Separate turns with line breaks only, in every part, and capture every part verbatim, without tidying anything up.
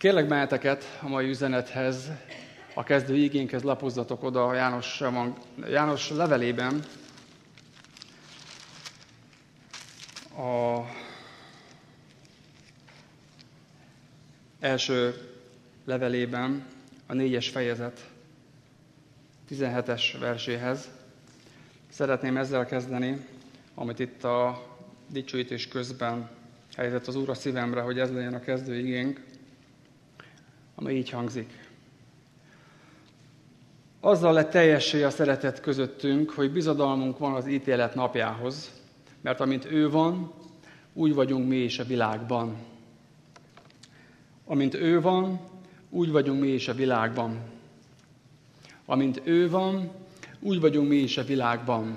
Kérlek benneteket a mai üzenethez, a kezdő igénkhez lapozzatok oda a János, János levelében, a első levelében, a négyes fejezet tizenhetes verséhez. Szeretném ezzel kezdeni, amit itt a dicsőítés közben helyezett az Úr a szívemre, hogy ez legyen a kezdő igénk, ami így hangzik. Azzal lett teljessé a szeretet közöttünk, hogy bizodalmunk van az ítélet napjához, mert amint ő van, úgy vagyunk mi is a világban. Amint ő van, úgy vagyunk mi is a világban. Amint ő van, úgy vagyunk mi is a világban.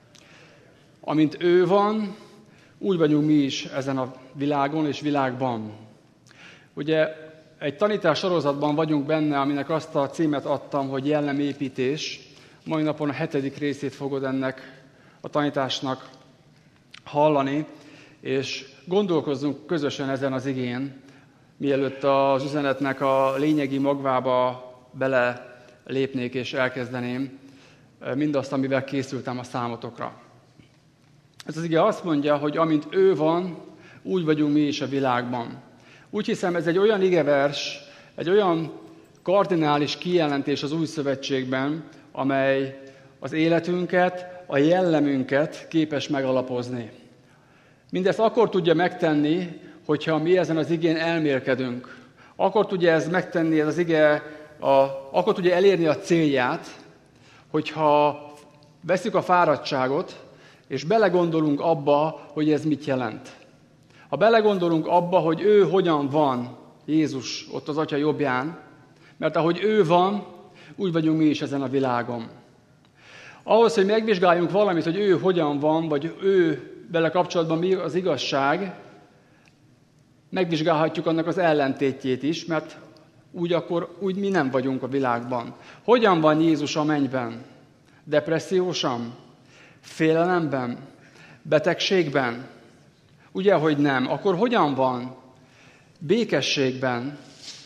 Amint ő van, úgy vagyunk mi is ezen a világon és világban. Ugye egy tanítás sorozatban vagyunk benne, aminek azt a címet adtam, hogy jellemépítés. Mai napon a hetedik részét fogod ennek a tanításnak hallani, és gondolkozzunk közösen ezen az igén, mielőtt az üzenetnek a lényegi magvába bele lépnék és elkezdeném mindazt, amivel készültem a számotokra. Ez az ige azt mondja, hogy amint ő van, úgy vagyunk mi is a világban. Úgy hiszem, ez egy olyan igevers, egy olyan kardinális kijelentés az Új Szövetségben, amely az életünket, a jellemünket képes megalapozni. Mindezt akkor tudja megtenni, hogyha mi ezen az igén elmélkedünk. Akkor tudja ez megtenni, ez az ige, a, akkor tudja elérni a célját, hogyha veszük a fáradtságot, és belegondolunk abba, hogy ez mit jelent. Ha belegondolunk abba, hogy ő hogyan van, Jézus ott az Atya jobbján, mert ahogy ő van, úgy vagyunk mi is ezen a világon. Ahhoz, hogy megvizsgáljunk valamit, hogy ő hogyan van, vagy ő vele kapcsolatban mi az igazság, megvizsgálhatjuk annak az ellentétjét is, mert úgy akkor úgy mi nem vagyunk a világban. Hogyan van Jézus a mennyben? Depressziósan? Félelemben? Betegségben? Ugye, hogy nem. Akkor hogyan van? Békességben?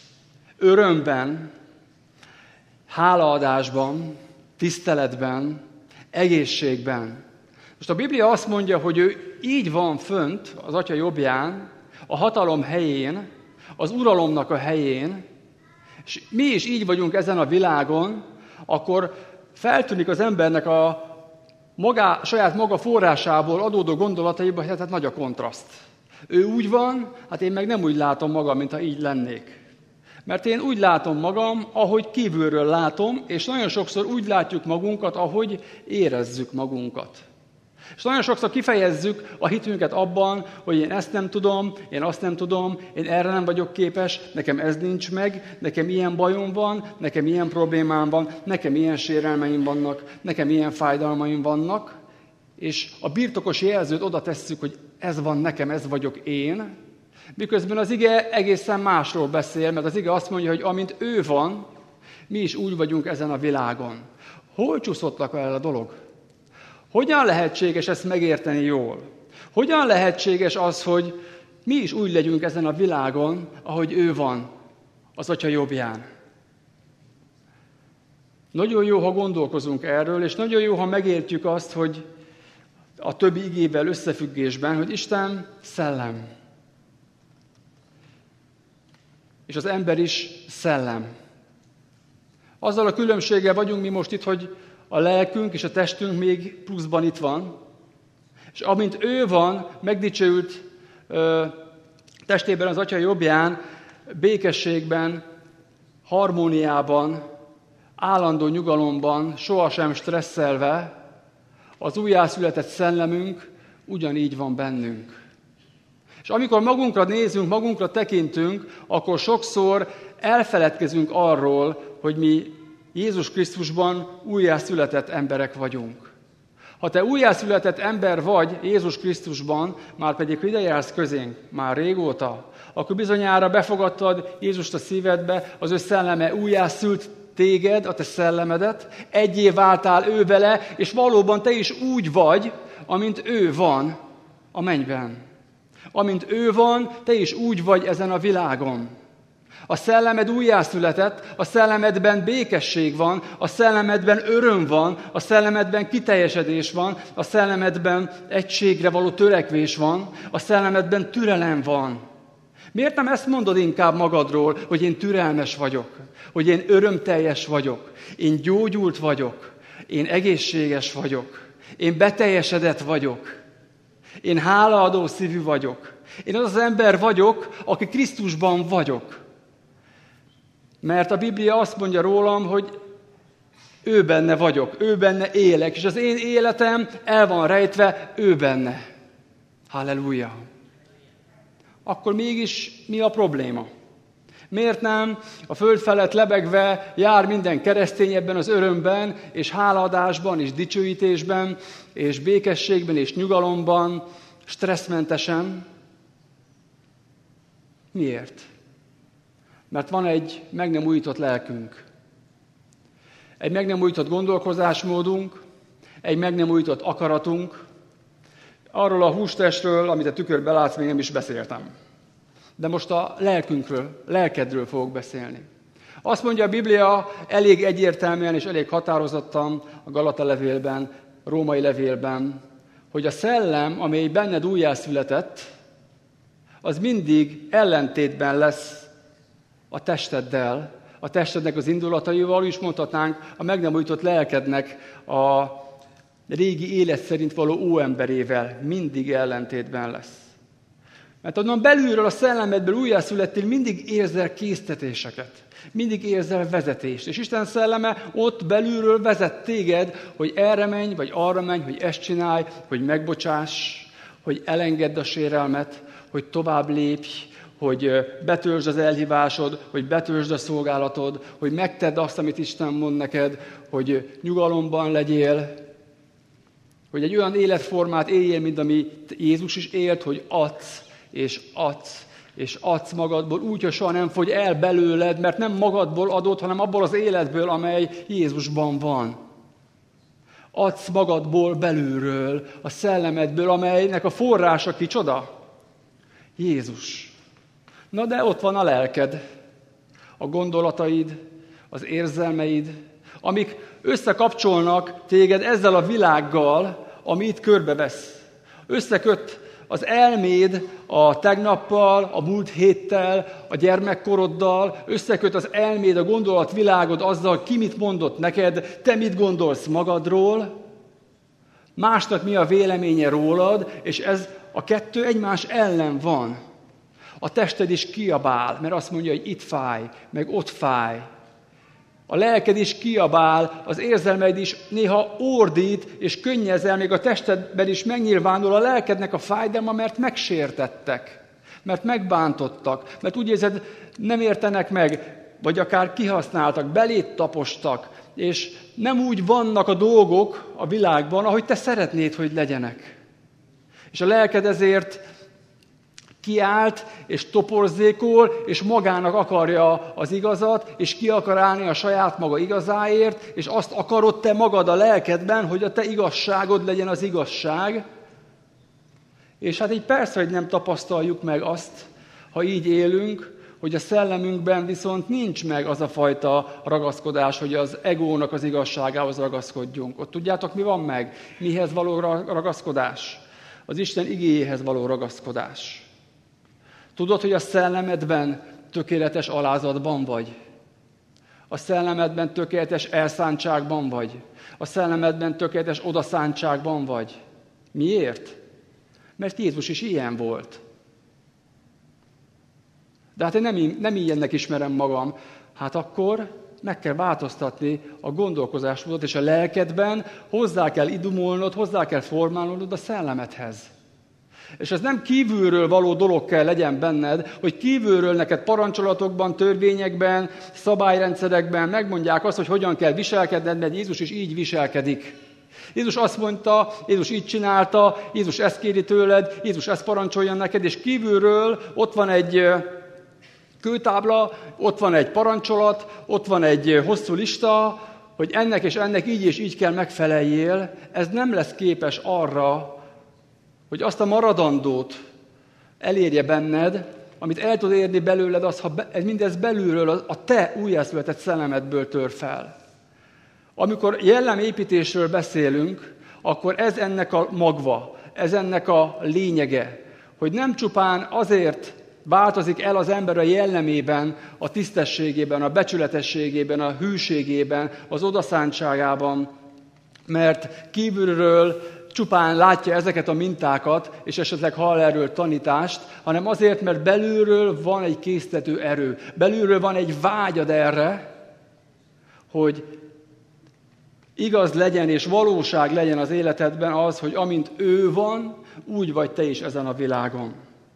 Örömben? Hálaadásban? Tiszteletben? Egészségben? Most a Biblia azt mondja, hogy ő így van fönt az Atya jobbján, a hatalom helyén, az uralomnak a helyén, és mi is így vagyunk ezen a világon, akkor feltűnik az embernek a magá, saját maga forrásából adódó gondolataiba, hogy hát nagy a kontraszt. Ő úgy van, hát én meg nem úgy látom magam, mintha így lennék. Mert én úgy látom magam, ahogy kívülről látom, és nagyon sokszor úgy látjuk magunkat, ahogy érezzük magunkat. És nagyon sokszor kifejezzük a hitünket abban, hogy én ezt nem tudom, én azt nem tudom, én erre nem vagyok képes, nekem ez nincs meg, nekem ilyen bajom van, nekem ilyen problémám van, nekem ilyen sérelmeim vannak, nekem ilyen fájdalmaim vannak, és a birtokos jelzőt oda tesszük, hogy ez van nekem, ez vagyok én, miközben az ige egészen másról beszél, mert az ige azt mondja, hogy amint ő van, mi is úgy vagyunk ezen a világon. Hol csúszottak el a dolog? Hogyan lehetséges ezt megérteni jól? Hogyan lehetséges az, hogy mi is úgy legyünk ezen a világon, ahogy ő van az Atya jobbján? Nagyon jó, ha gondolkozunk erről, és nagyon jó, ha megértjük azt, hogy a többi igével összefüggésben, hogy Isten szellem. És az ember is szellem. Azzal a különbséggel vagyunk mi most itt, hogy a lelkünk és a testünk még pluszban itt van, és amint ő van, megdicsőült ö, testében az Atya jobbján, békességben, harmóniában, állandó nyugalomban, sohasem stresszelve, az újjászületett szellemünk ugyanígy van bennünk. És amikor magunkra nézünk, magunkra tekintünk, akkor sokszor elfeledkezünk arról, hogy mi Jézus Krisztusban újjászületett emberek vagyunk. Ha te újjászületett ember vagy Jézus Krisztusban, már pedig ide jársz közénk, már régóta, akkor bizonyára befogadtad Jézust a szívedbe, az ő szelleme újjászült téged, a te szellemedet, egyé váltál ő vele, és valóban te is úgy vagy, amint ő van a mennyben. Amint ő van, te is úgy vagy ezen a világon. A szellemed újjászületett, a szellemedben békesség van, a szellemedben öröm van, a szellemedben kiteljesedés van, a szellemedben egységre való törekvés van, a szellemedben türelem van. Miért nem ezt mondod inkább magadról, hogy én türelmes vagyok, hogy én örömteljes vagyok, én gyógyult vagyok, én egészséges vagyok, én beteljesedett vagyok, én hálaadó szívű vagyok. Én az az ember vagyok, aki Krisztusban vagyok. Mert a Biblia azt mondja rólam, hogy ő benne vagyok, ő benne élek, és az én életem el van rejtve ő benne. Halleluja! Akkor mégis mi a probléma? Miért nem a föld felett lebegve jár minden keresztény ebben az örömben, és hálaadásban, és dicsőítésben, és békességben, és nyugalomban, stresszmentesen? Miért? Mert van egy meg nem újított lelkünk. Egy meg nem újított gondolkozásmódunk, egy meg nem újított akaratunk. Arról a hústestről, amit a tükörbe látsz, még nem is beszéltem. De most a lelkünkről, lelkedről fogok beszélni. Azt mondja a Biblia elég egyértelműen és elég határozottan a Galata levélben, a római levélben, hogy a szellem, amely benned újjászületett, az mindig ellentétben lesz a testeddel, a testednek az indulataival, is mondhatnánk a meg nem újított lelkednek a régi élet szerint való óemberével mindig ellentétben lesz. Mert onnan belülről, a szellemedből újjászülettél, mindig érzel késztetéseket, mindig érzel vezetést. És Isten szelleme ott belülről vezet téged, hogy erre menj, vagy arra menj, hogy ezt csinálj, hogy megbocsáss, hogy elengedd a sérelmet, hogy tovább lépj, hogy betöltsd az elhívásod, hogy betöltsd a szolgálatod, hogy megtedd azt, amit Isten mond neked, hogy nyugalomban legyél, hogy egy olyan életformát éljél, mint amit Jézus is élt, hogy adsz, és adsz, és adsz magadból, úgy, hogy soha nem fogy el belőled, mert nem magadból adod, hanem abból az életből, amely Jézusban van. Adsz magadból belülről, a szellemedből, amelynek a forrása kicsoda? Jézus. Na de ott van a lelked, a gondolataid, az érzelmeid, amik összekapcsolnak téged ezzel a világgal, ami itt körbevesz. Összeköt az elméd a tegnappal, a múlt héttel, a gyermekkoroddal, összeköt az elméd, a gondolatvilágod azzal, ki mit mondott neked, te mit gondolsz magadról, másnak mi a véleménye rólad, és ez a kettő egymás ellen van. A tested is kiabál, mert azt mondja, hogy itt fáj, meg ott fáj. A lelked is kiabál, az érzelmeid is néha ordít, és könnyezel, még a testedben is megnyilvánul a lelkednek a fájdalma, mert megsértettek, mert megbántottak, mert úgy érzed, nem értenek meg, vagy akár kihasználtak, belét tapostak, és nem úgy vannak a dolgok a világban, ahogy te szeretnéd, hogy legyenek. És a lelked ezért kiállt, és toporzékol, és magának akarja az igazat, és ki akar állni a saját maga igazáért, és azt akarod te magad a lelkedben, hogy a te igazságod legyen az igazság. És hát így persze, hogy nem tapasztaljuk meg azt, ha így élünk, hogy a szellemünkben viszont nincs meg az a fajta ragaszkodás, hogy az egónak az igazságához ragaszkodjunk. Ott tudjátok, mi van meg? Mihez való ragaszkodás? Az Isten igéjéhez való ragaszkodás. Tudod, hogy a szellemedben tökéletes alázatban vagy? A szellemedben tökéletes elszántságban vagy? A szellemedben tökéletes odaszántságban vagy? Miért? Mert Jézus is ilyen volt. De hát én nem, nem ilyennek ismerem magam. Hát akkor meg kell változtatni a gondolkozásmódot, és a lelkedben hozzá kell idumolnod, hozzá kell formálnod a szellemedhez. És ez nem kívülről való dolog kell legyen benned, hogy kívülről neked parancsolatokban, törvényekben, szabályrendszerekben megmondják azt, hogy hogyan kell viselkedned, mert Jézus is így viselkedik. Jézus azt mondta, Jézus így csinálta, Jézus ezt kéri tőled, Jézus ezt parancsolja neked, és kívülről ott van egy kőtábla, ott van egy parancsolat, ott van egy hosszú lista, hogy ennek és ennek így és így kell megfeleljél. Ez nem lesz képes arra, hogy azt a maradandót elérje benned, amit el tud érni belőled, az, ha be, ez mindez belülről, a te újjászületett szellemedből tör fel. Amikor jellemépítésről beszélünk, akkor ez ennek a magva, ez ennek a lényege, hogy nem csupán azért változik el az ember a jellemében, a tisztességében, a becsületességében, a hűségében, az odaszántságában, mert kívülről csupán látja ezeket a mintákat, és esetleg hall erről tanítást, hanem azért, mert belülről van egy késztető erő. Belülről van egy vágyad erre, hogy igaz legyen és valóság legyen az életedben az, hogy amint ő van, úgy vagy te is ezen a világon.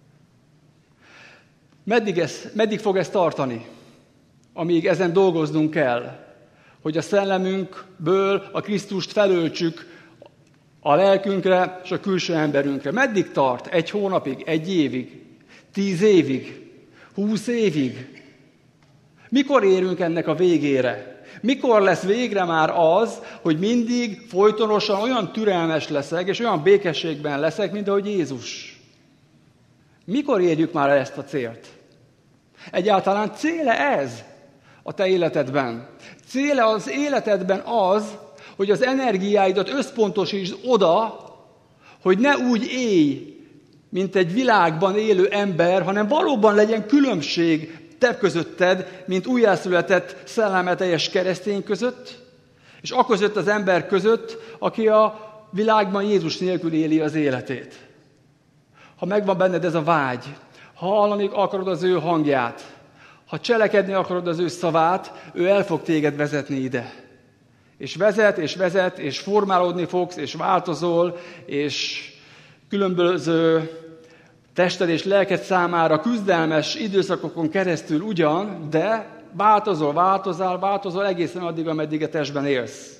Meddig, ez, meddig fog ez tartani? Amíg ezen dolgoznunk kell, hogy a szellemünkből a Krisztust felöltsük a lelkünkre és a külső emberünkre. Meddig tart? Egy hónapig? Egy évig? Tíz évig? Húsz évig? Mikor érünk ennek a végére? Mikor lesz végre már az, hogy mindig folytonosan olyan türelmes leszek, és olyan békességben leszek, mint ahogy Jézus? Mikor érjük már ezt a célt? Egyáltalán céle ez a te életedben? Céle az életedben az, hogy az energiáidat összpontosítsd oda, hogy ne úgy élj, mint egy világban élő ember, hanem valóban legyen különbség te közötted, mint újjászületett szellemeteljes keresztény között, és aközött az ember között, aki a világban Jézus nélkül éli az életét. Ha megvan benned ez a vágy, ha hallani akarod az ő hangját, ha cselekedni akarod az ő szavát, ő el fog téged vezetni ide. És vezet, és vezet, és formálódni fogsz, és változol, és különböző tested és lelked számára küzdelmes időszakokon keresztül ugyan, de változol, változál, változol egészen addig, ameddig a testben élsz.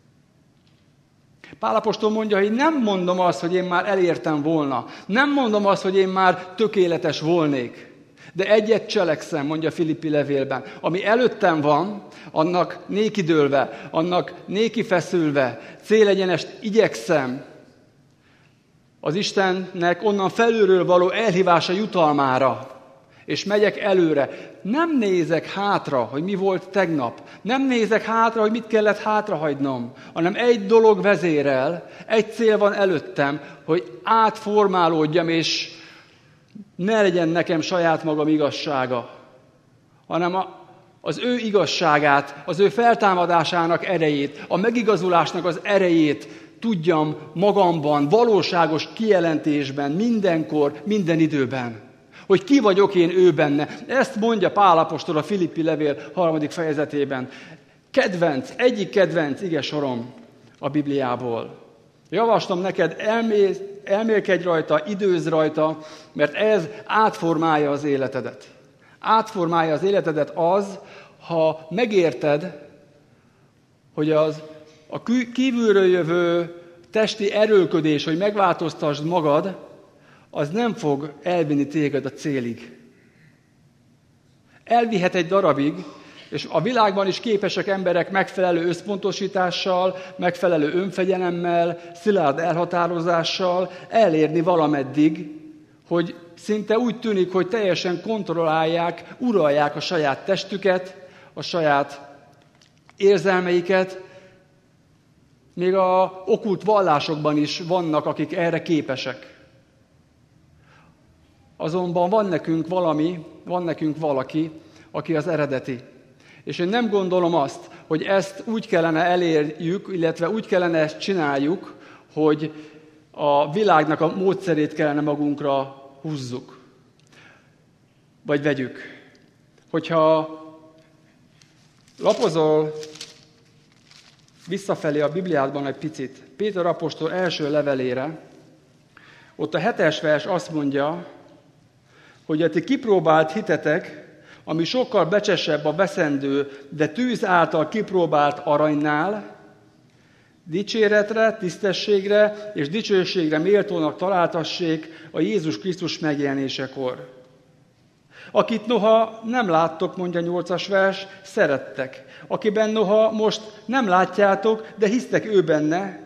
Pál apostol mondja, hogy nem mondom azt, hogy én már elértem volna. Nem mondom azt, hogy én már tökéletes volnék. De egyet cselekszem, mondja a Filippi levélben. Ami előttem van, annak nékidőlve, annak nékifeszülve, célegyenest igyekszem az Istennek onnan felülről való elhívása jutalmára. És megyek előre. Nem nézek hátra, hogy mi volt tegnap. Nem nézek hátra, hogy mit kellett hátrahagynom. Hanem egy dolog vezérel, egy cél van előttem, hogy átformálódjam, és ne legyen nekem saját magam igazsága, hanem a, az ő igazságát, az ő feltámadásának erejét, a megigazulásnak az erejét tudjam magamban, valóságos kijelentésben, mindenkor, minden időben. Hogy ki vagyok én ő benne. Ezt mondja Pál apostol a Filippi levél harmadik fejezetében. Kedvenc, egyik kedvenc ige sorom a Bibliából. Javaslom neked, elmész, elmélkedj rajta, időzz rajta, mert ez átformálja az életedet. Átformálja az életedet az, ha megérted, hogy az a kívülről jövő testi erőlködés, hogy megváltoztasd magad, az nem fog elvinni téged a célig. Elvihet egy darabig, és a világban is képesek emberek megfelelő összpontosítással, megfelelő önfegyelemmel, szilárd elhatározással elérni valameddig, hogy szinte úgy tűnik, hogy teljesen kontrollálják, uralják a saját testüket, a saját érzelmeiket. Még a okkult vallásokban is vannak, akik erre képesek. Azonban van nekünk valami, van nekünk valaki, aki az eredeti. És én nem gondolom azt, hogy ezt úgy kellene elérjük, illetve úgy kellene ezt csináljuk, hogy a világnak a módszerét kellene magunkra húzzuk. Vagy vegyük. Hogyha lapozol visszafelé a Bibliádban egy picit, Péter apostol első levelére, ott a hetes vers azt mondja, hogy a ti kipróbált hitetek, ami sokkal becsesebb a veszendő, de tűz által kipróbált aranynál, dicséretre, tisztességre és dicsőségre méltónak találtassék a Jézus Krisztus megjelenésekor. Akit noha nem láttok, mondja nyolcas vers, szerettek. Akiben noha most nem látjátok, de hisztek ő benne,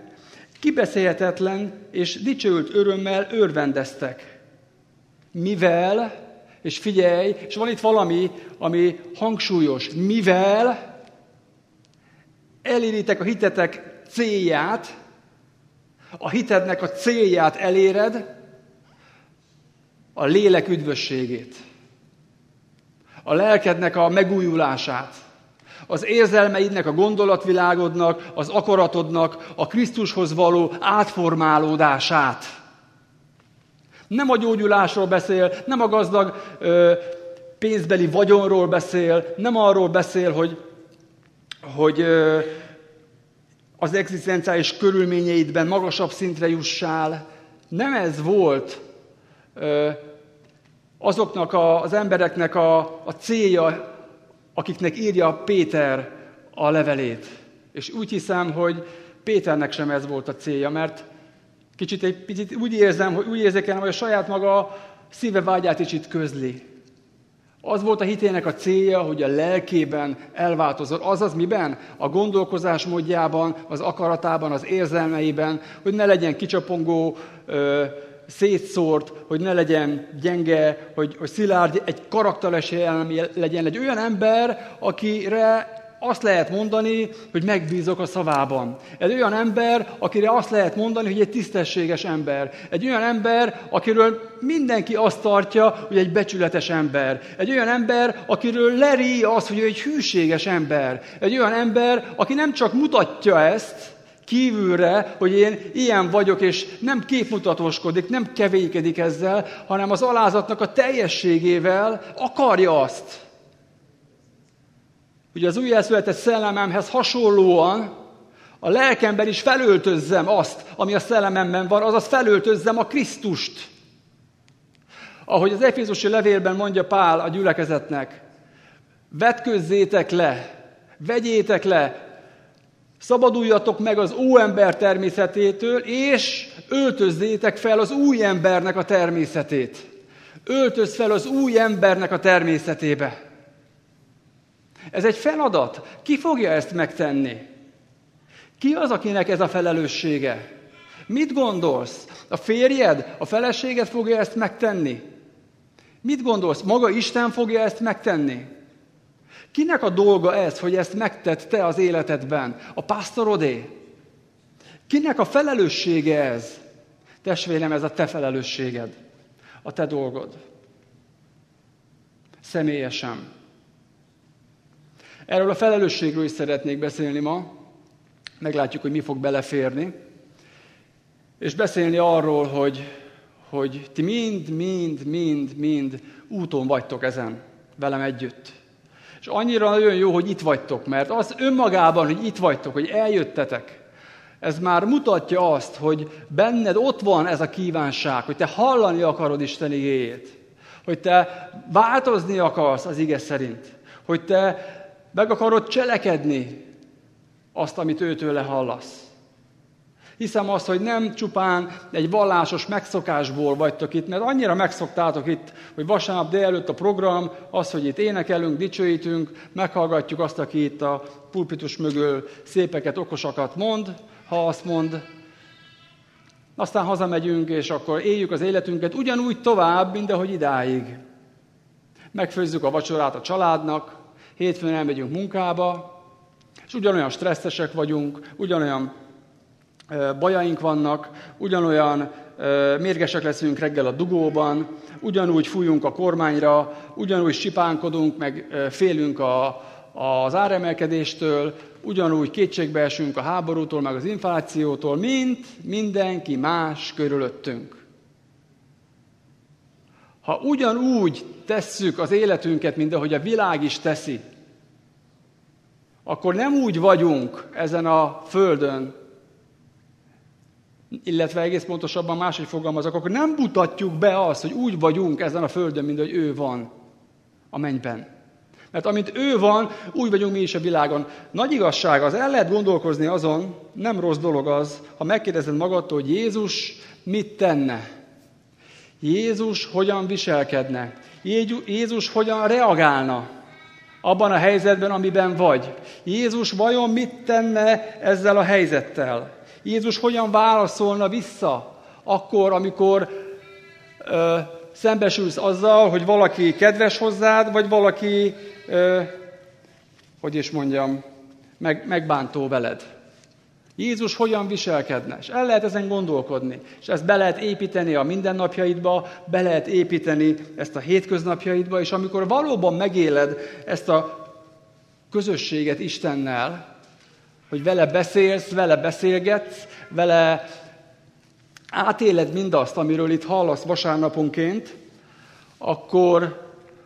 kibeszélhetetlen és dicsőült örömmel örvendeztek. Mivel És figyelj, és van itt valami, ami hangsúlyos. Mivel eléritek a hitetek célját, a hitednek a célját eléred, a lélek üdvösségét, a lelkednek a megújulását, az érzelmeidnek, a gondolatvilágodnak, az akaratodnak, a Krisztushoz való átformálódását. Nem a gyógyulásról beszél, nem a gazdag ö, pénzbeli vagyonról beszél, nem arról beszél, hogy, hogy ö, az egzisztenciális körülményeidben magasabb szintre jussál. Nem ez volt ö, azoknak a, az embereknek a, a célja, akiknek írja Péter a levelét. És úgy hiszem, hogy Péternek sem ez volt a célja, mert kicsit egy picit úgy érzem, hogy úgy érzékelem, hogy a saját maga szíve vágyát is itt közli. Az volt a hitének a célja, hogy a lelkében elváltozott. Azaz miben? A gondolkozás módjában, az akaratában, az érzelmeiben, hogy ne legyen kicsapongó, ö, szétszórt, hogy ne legyen gyenge, hogy, hogy szilárd, egy karakteres jellemű legyen. Egy olyan ember, akire azt lehet mondani, hogy megbízok a szavában. Egy olyan ember, akire azt lehet mondani, hogy egy tisztességes ember. Egy olyan ember, akiről mindenki azt tartja, hogy egy becsületes ember. Egy olyan ember, akiről leri az, hogy ő egy hűséges ember. Egy olyan ember, aki nem csak mutatja ezt kívülre, hogy én ilyen vagyok, és nem képmutatóskodik, nem kevékedik ezzel, hanem az alázatnak a teljességével akarja azt, hogy az újjászületett szellememhez hasonlóan a lelkemben is felöltözzem azt, ami a szellememben van, azaz felöltözzem a Krisztust. Ahogy az Efézusi levélben mondja Pál a gyülekezetnek, vetkőzzétek le, vegyétek le, szabaduljatok meg az óember természetétől, és öltözzétek fel az új embernek a természetét. Öltözz fel az új embernek a természetébe. Ez egy feladat. Ki fogja ezt megtenni? Ki az, akinek ez a felelőssége? Mit gondolsz? A férjed, a feleséged fogja ezt megtenni? Mit gondolsz? Maga Isten fogja ezt megtenni? Kinek a dolga ez, hogy ezt megtedd te az életedben? A pásztorodé? Kinek a felelőssége ez? Testvérem, ez a te felelősséged. A te dolgod. Személyesen. Erről a felelősségről is szeretnék beszélni ma. Meglátjuk, hogy mi fog beleférni. És beszélni arról, hogy, hogy ti mind, mind, mind, mind úton vagytok ezen, velem együtt. És annyira nagyon jó, hogy itt vagytok, mert az önmagában, hogy itt vagytok, hogy eljöttetek, ez már mutatja azt, hogy benned ott van ez a kívánság, hogy te hallani akarod Isten igéjét, hogy te változni akarsz az ige szerint, hogy te meg akarod cselekedni azt, amit őtőle hallasz. Hiszem azt, hogy nem csupán egy vallásos megszokásból vagytok itt, mert annyira megszoktátok itt, hogy vasárnap délelőtt a program, az, hogy itt énekelünk, dicsőítünk, meghallgatjuk azt, aki itt a pulpitus mögül szépeket, okosakat mond, ha azt mond. Aztán hazamegyünk, és akkor éljük az életünket ugyanúgy tovább, mint ahogy idáig. Megfőzzük a vacsorát a családnak, hétfőn elmegyünk munkába, és ugyanolyan stresszesek vagyunk, ugyanolyan bajaink vannak, ugyanolyan mérgesek leszünk reggel a dugóban, ugyanúgy fújunk a kormányra, ugyanúgy sipánkodunk, meg félünk a, az áremelkedéstől, ugyanúgy kétségbe esünk a háborútól, meg az inflációtól, mint mindenki más körülöttünk. Ha ugyanúgy tesszük az életünket, mint ahogy a világ is teszi, akkor nem úgy vagyunk ezen a földön, illetve egész pontosabban máshogy fogalmazok, akkor nem mutatjuk be azt, hogy úgy vagyunk ezen a földön, mint hogy ő van a mennyben. Mert amint ő van, úgy vagyunk mi is a világon. Nagy igazság az, el lehet gondolkozni azon, nem rossz dolog az, ha megkérdezed magadtól, hogy Jézus mit tenne. Jézus hogyan viselkedne. Jézus hogyan reagálna abban a helyzetben, amiben vagy. Jézus vajon mit tenne ezzel a helyzettel? Jézus hogyan válaszolna vissza akkor, amikor ö, szembesülsz azzal, hogy valaki kedves hozzád, vagy valaki, ö, hogy is mondjam, meg, megbántó veled. Jézus hogyan viselkedne? És el lehet ezen gondolkodni. És ezt be lehet építeni a mindennapjaidba, be lehet építeni ezt a hétköznapjaidba, és amikor valóban megéled ezt a közösséget Istennel, hogy vele beszélsz, vele beszélgetsz, vele átéled mindazt, amiről itt hallasz vasárnaponként, akkor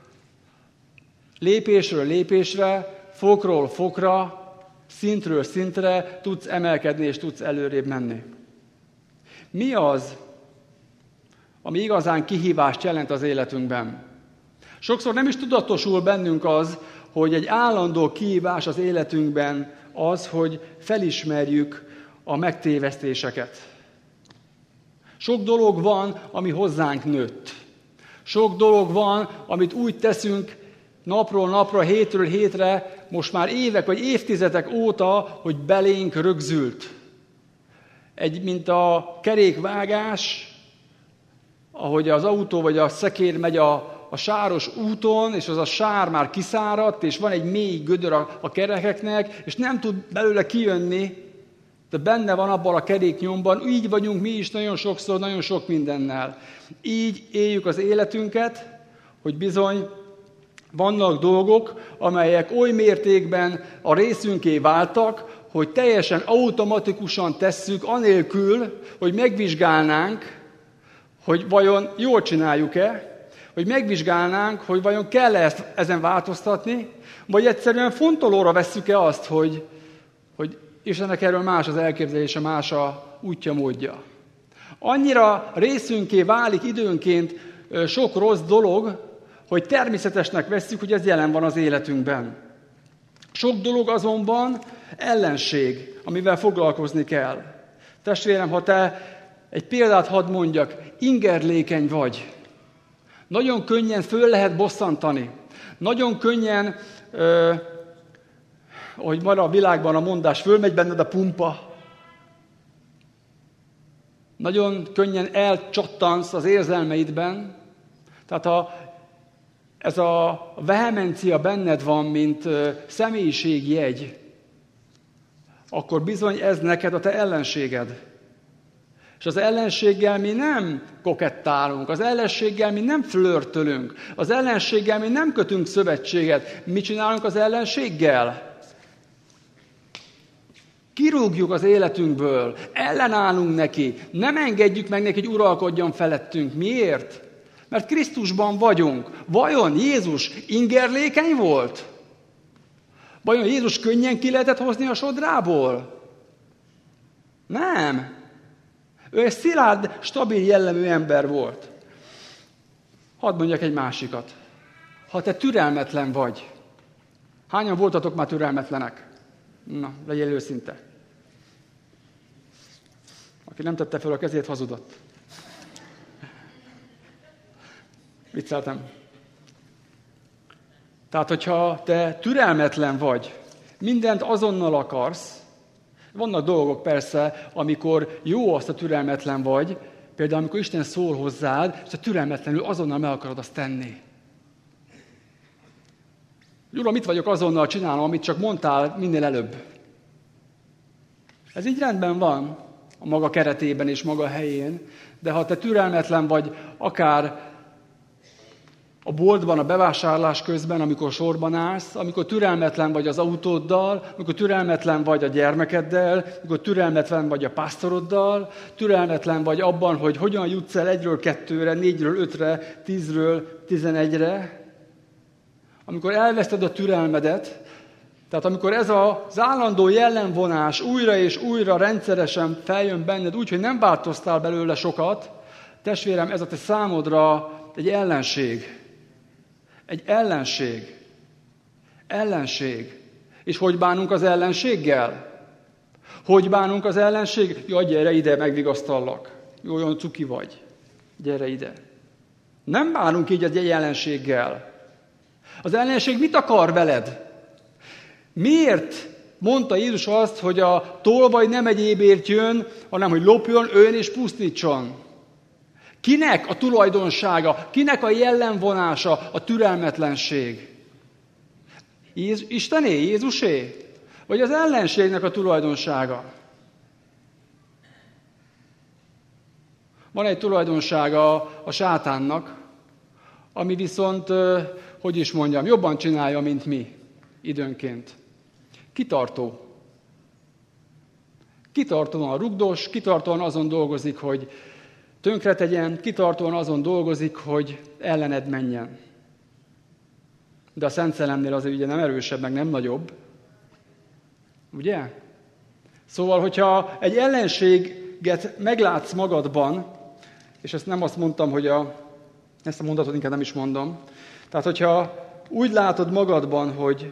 lépésről lépésre, fokról fokra, szintről szintre tudsz emelkedni, és tudsz előrébb menni. Mi az, ami igazán kihívást jelent az életünkben? Sokszor nem is tudatosul bennünk az, hogy egy állandó kihívás az életünkben az, hogy felismerjük a megtévesztéseket. Sok dolog van, ami hozzánk nőtt. Sok dolog van, amit úgy teszünk napról napra, hétről hétre, most már évek vagy évtizedek óta, hogy belénk rögzült. Egy, mint a kerékvágás, ahogy az autó vagy a szekér megy a, a sáros úton, és az a sár már kiszáradt, és van egy mély gödör a, a kerekeknek, és nem tud belőle kijönni, de benne van abban a keréknyomban. Így vagyunk mi is nagyon sokszor, nagyon sok mindennel. Így éljük az életünket, hogy bizony vannak dolgok, amelyek oly mértékben a részünké váltak, hogy teljesen automatikusan tesszük, anélkül, hogy megvizsgálnánk, hogy vajon jól csináljuk-e, hogy megvizsgálnánk, hogy vajon kell ezt ezen változtatni, vagy egyszerűen fontolóra vesszük-e azt, hogy, hogy Istennek erről más az elképzelése, más a útja, módja. Annyira részünké válik időnként sok rossz dolog, hogy természetesnek vesszük, hogy ez jelen van az életünkben. Sok dolog azonban ellenség, amivel foglalkozni kell. Testvérem, ha te egy példát hadd mondjak, ingerlékeny vagy. Nagyon könnyen föl lehet bosszantani. Nagyon könnyen, ö, ahogy van a világban a mondás, fölmegy benned a pumpa. Nagyon könnyen elcsattansz az érzelmeidben. Tehát ha ez a vehemencia benned van, mint személyiségjegy, akkor bizony ez neked a te ellenséged. És az ellenséggel mi nem kokettálunk, az ellenséggel mi nem flörtölünk, az ellenséggel mi nem kötünk szövetséget. Mit csinálunk az ellenséggel? Kirúgjuk az életünkből, ellenállunk neki, nem engedjük meg neki, hogy uralkodjon felettünk. Miért? Mert Krisztusban vagyunk. Vajon Jézus ingerlékeny volt? Vajon Jézus könnyen ki lehetett hozni a sodrából? Nem. Ő egy szilárd, stabil jellemű ember volt. Hadd mondjak egy másikat. Ha te türelmetlen vagy, hányan voltatok már türelmetlenek? Na, legyél őszinte. Aki nem tette fel a kezét, hazudott. Vicceltem. Tehát, hogyha te türelmetlen vagy, mindent azonnal akarsz, vannak dolgok persze, amikor jó azt a türelmetlen vagy, például amikor Isten szól hozzád, és te türelmetlenül azonnal meg akarod azt tenni. Uram, itt vagyok, azonnal csinálom, amit csak mondtál minél előbb. Ez így rendben van a maga keretében és maga helyén, de ha te türelmetlen vagy, akár a boltban, a bevásárlás közben, amikor sorban állsz, amikor türelmetlen vagy az autóddal, amikor türelmetlen vagy a gyermekeddel, amikor türelmetlen vagy a pásztoroddal, türelmetlen vagy abban, hogy hogyan jutsz el egyről kettőre, négyről ötre, tízről tizenegyre, amikor elveszted a türelmedet, tehát amikor ez az állandó jellemvonás újra és újra rendszeresen feljön benned, úgy, hogy nem változtál belőle sokat, testvérem, ez a te számodra egy ellenség. Egy ellenség. Ellenség. És hogy bánunk az ellenséggel? Hogy bánunk az ellenség? Jaj, gyere ide, megvigasztallak. Jó, olyan cuki vagy. Gyere ide. Nem bánunk így egy ellenséggel. Az ellenség mit akar veled? Miért mondta Jézus azt, hogy a tolvaj nem egyébért jön, hanem hogy lopjon, öljön és pusztítson? Kinek a tulajdonsága, kinek a jellemvonása a türelmetlenség? Jéz, Istené, Jézusé? Vagy az ellenségnek a tulajdonsága? Van egy tulajdonsága a sátánnak, ami viszont, hogy is mondjam, jobban csinálja, mint mi időnként. Kitartó. Kitartóan rugdos, kitartóan azon dolgozik, hogy tönkretegyen, kitartóan azon dolgozik, hogy ellened menjen. De a Szent Szellemnél azért ugye nem erősebb, meg nem nagyobb. Ugye? Szóval, hogyha egy ellenséget meglátsz magadban, és ezt nem azt mondtam, hogy a, ezt a mondatot inkább nem is mondom, tehát hogyha úgy látod magadban, hogy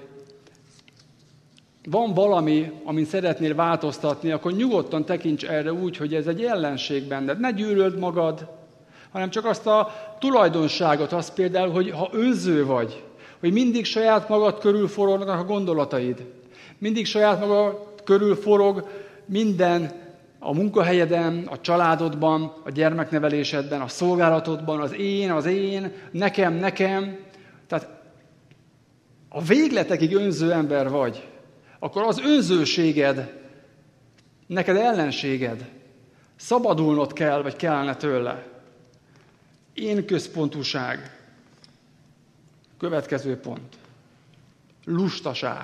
van valami, amin szeretnél változtatni, akkor nyugodtan tekints erre úgy, hogy ez egy ellenség benned. Ne gyűlöld magad, hanem csak azt a tulajdonságot, azt például, hogy ha önző vagy, hogy mindig saját magad körül forognak a gondolataid, mindig saját magad körül forog minden a munkahelyeden, a családodban, a gyermeknevelésedben, a szolgálatodban, az én, az én, nekem, nekem. Tehát a végletekig önző ember vagy, akkor az önzőséged, neked ellenséged, szabadulnod kell, vagy kellene tőle. Én központúság. Következő pont. Lustaság.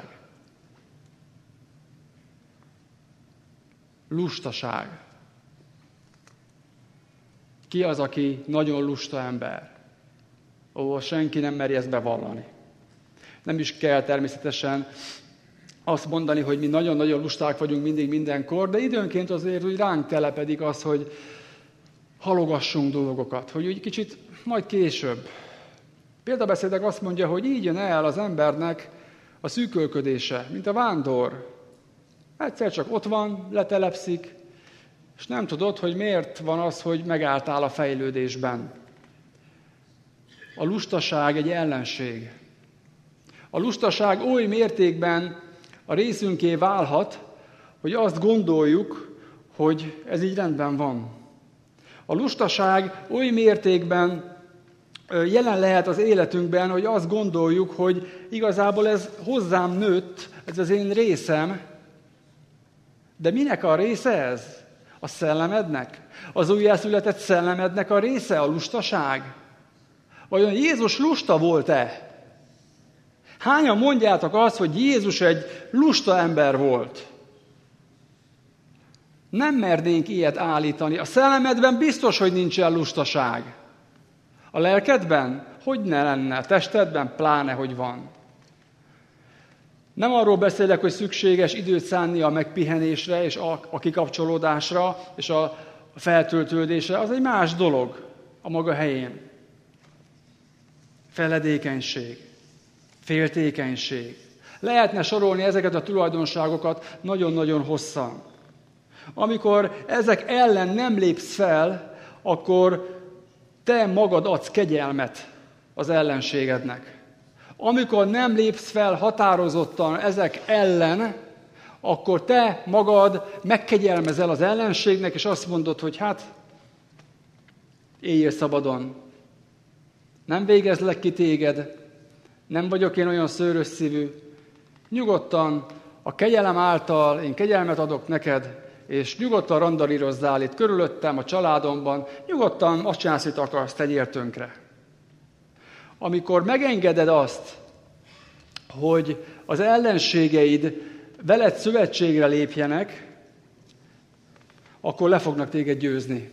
Lustaság. Ki az, aki nagyon lusta ember? Ó, senki nem meri ezt bevallani. Nem is kell természetesen azt mondani, hogy mi nagyon-nagyon lusták vagyunk mindig mindenkor, de időnként azért úgy ránk telepedik az, hogy halogassunk dolgokat, hogy úgy kicsit majd később. Példabeszédek azt mondja, hogy így jön el az embernek a szűkölködése, mint a vándor. Egyszer csak ott van, letelepszik, és nem tudod, hogy miért van az, hogy megálltál a fejlődésben. A lustaság egy ellenség. A lustaság oly mértékben a részünké válhat, hogy azt gondoljuk, hogy ez így rendben van. A lustaság oly mértékben jelen lehet az életünkben, hogy azt gondoljuk, hogy igazából ez hozzám nőtt, ez az én részem, de minek a része ez? A szellemednek? Az újjászületett szellemednek a része, a lustaság? Vajon Jézus lusta volt-e? Hányan mondjátok azt, hogy Jézus egy lusta ember volt? Nem mernénk ilyet állítani. A szellemedben biztos, hogy nincsen lustaság. A lelkedben? Hogy ne lenne? A testedben? Pláne, hogy van. Nem arról beszélek, hogy szükséges időt szánni a megpihenésre, és a, a kikapcsolódásra, és a feltöltődésre. Az egy más dolog a maga helyén. Feledékenység, féltékenység. Lehetne sorolni ezeket a tulajdonságokat nagyon-nagyon hosszan. Amikor ezek ellen nem lépsz fel, akkor te magad adsz kegyelmet az ellenségednek. Amikor nem lépsz fel határozottan ezek ellen, akkor te magad megkegyelmezel az ellenségnek, és azt mondod, hogy hát, éljél szabadon. Nem végezlek ki téged, nem vagyok én olyan szőrös szívű. Nyugodtan, a kegyelem által én kegyelmet adok neked, és nyugodtan randalírozzál itt körülöttem, a családomban, nyugodtan azt csinálsz, hogy akarsz, tegyél tönkre. Amikor megengeded azt, hogy az ellenségeid veled szövetségre lépjenek, akkor le fognak téged győzni.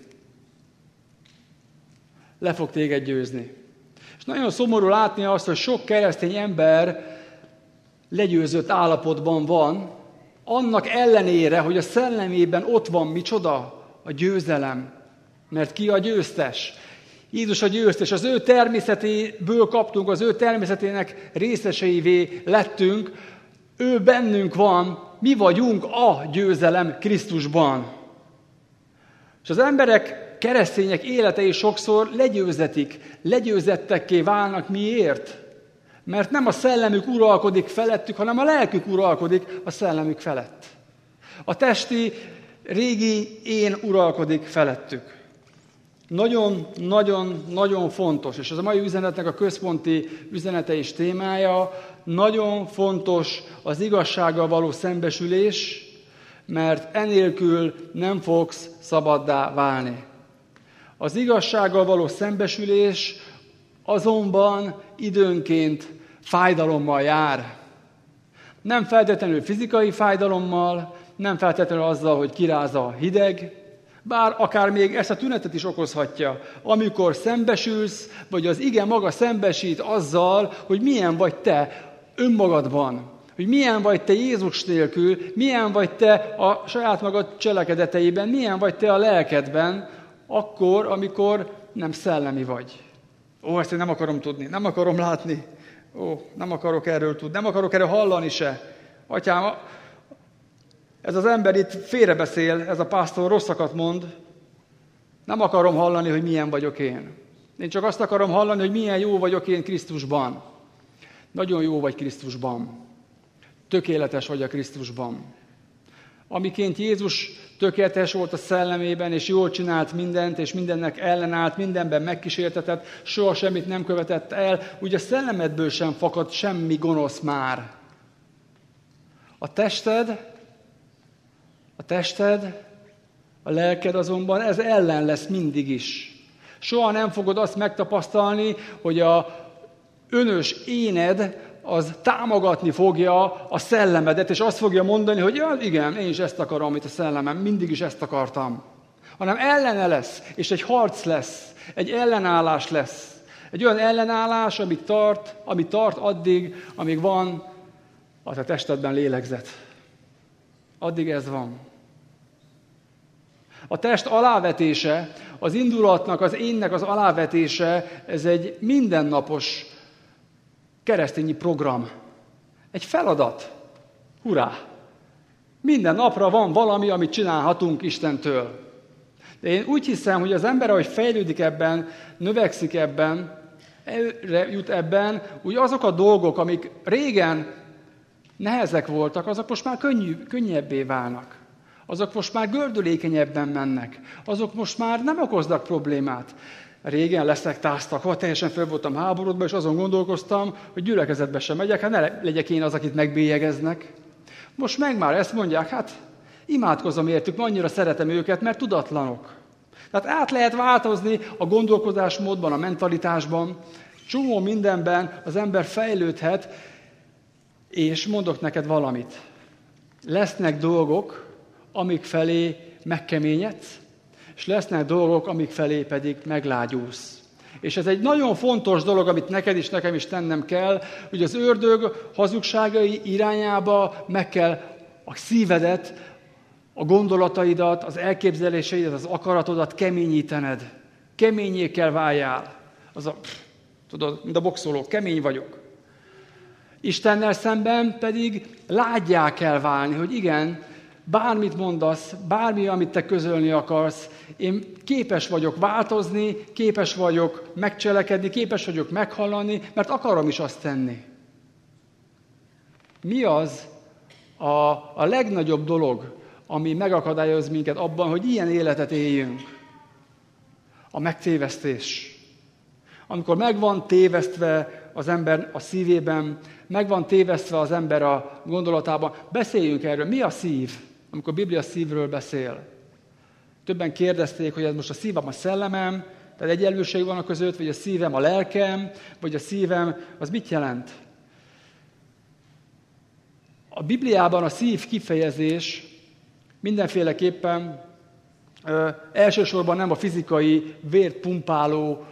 Le fog téged győzni. És nagyon szomorú látni azt, hogy sok keresztény ember legyőzött állapotban van, annak ellenére, hogy a szellemében ott van micsoda? A győzelem. Mert ki a győztes? Jézus a győztes. Az ő természetéből kaptunk, az ő természetének részeseivé lettünk. Ő bennünk van, mi vagyunk a győzelem Krisztusban. És az emberek, keresztények életei sokszor legyőzetik, legyőzettekké válnak. Miért? Mert nem a szellemük uralkodik felettük, hanem a lelkük uralkodik a szellemük felett. A testi, régi én uralkodik felettük. nagyon-nagyon-nagyon fontos, és ez a mai üzenetnek a központi üzenete és témája, nagyon fontos az igazsággal való szembesülés, mert enélkül nem fogsz szabaddá válni. Az igazsággal való szembesülés azonban időnként fájdalommal jár. Nem feltétlenül fizikai fájdalommal, nem feltétlenül azzal, hogy kiráz a hideg, bár akár még ezt a tünetet is okozhatja, amikor szembesülsz, vagy az ige maga szembesít azzal, hogy milyen vagy te önmagadban, hogy milyen vagy te Jézus nélkül, milyen vagy te a saját magad cselekedeteiben, milyen vagy te a lelkedben, akkor, amikor nem szellemi vagy. Ó, ezt én nem akarom tudni, nem akarom látni, ó, nem akarok erről tudni, nem akarok erről hallani se. Atyám, ez az ember itt félrebeszél, ez a pásztor rosszakat mond, nem akarom hallani, hogy milyen vagyok én. Én csak azt akarom hallani, hogy milyen jó vagyok én Krisztusban. Nagyon jó vagy Krisztusban. Tökéletes vagy a Krisztusban. Amiként Jézus tökéletes volt a szellemében, és jól csinált mindent, és mindennek ellenállt, mindenben megkísértetett, soha semmit nem követett el, úgy a szellemedből sem fakad semmi gonosz már. A tested, a tested, a lelked azonban ez ellen lesz mindig is. Soha nem fogod azt megtapasztalni, hogy a önös éned az támogatni fogja a szellemedet, és azt fogja mondani, hogy ja, igen, én is ezt akarom, amit a szellemem, mindig is ezt akartam. Hanem ellene lesz, és egy harc lesz, egy ellenállás lesz. Egy olyan ellenállás, amit tart, ami tart addig, amíg van a te testedben lélegzet. Addig ez van. A test alávetése, az indulatnak, az énnek az alávetése, ez egy mindennapos keresztényi program. Egy feladat. Hurrá! Minden napra van valami, amit csinálhatunk Istentől. De én úgy hiszem, hogy az ember, ahogy fejlődik ebben, növekszik ebben, előre jut ebben, úgy azok a dolgok, amik régen nehezek voltak, azok most már könnyű, könnyebbé válnak. Azok most már gördülékenyebben mennek. Azok most már nem okoznak problémát. Régen leszektáztak, ha teljesen fel voltam háborodban, és azon gondolkoztam, hogy gyülekezetbe sem megyek, hát ne legyek én az, akit megbélyegeznek. Most meg már ezt mondják, hát imádkozom értük, mert annyira szeretem őket, mert tudatlanok. Tehát át lehet változni a gondolkodásmódban, a mentalitásban, csomó mindenben az ember fejlődhet, és mondok neked valamit. Lesznek dolgok, amik felé megkeményedsz, és lesznek dolgok, amik felé pedig meglágyulsz. És ez egy nagyon fontos dolog, amit neked is, nekem is tennem kell, hogy az ördög hazugságai irányába meg kell a szívedet, a gondolataidat, az elképzeléseidet, az akaratodat keményítened. Keményé kell váljál. Az a, tudod, mint a boxoló, kemény vagyok. Istennel szemben pedig lággyá kell válni, hogy igen, bármit mondasz, bármi, amit te közölni akarsz, én képes vagyok változni, képes vagyok megcselekedni, képes vagyok meghallani, mert akarom is azt tenni. Mi az a, a legnagyobb dolog, ami megakadályoz minket abban, hogy ilyen életet éljünk? A megtévesztés. Amikor meg van tévesztve az ember a szívében, meg van tévesztve az ember a gondolatában, beszéljünk erről. Mi a szív? Amikor a Biblia szívről beszél. Többen kérdezték, hogy ez most a szívem a szellemem, tehát egyenlőség van a között, vagy a szívem a lelkem, vagy a szívem, az mit jelent? A Bibliában a szív kifejezés mindenféleképpen ö, elsősorban nem a fizikai, vért pumpáló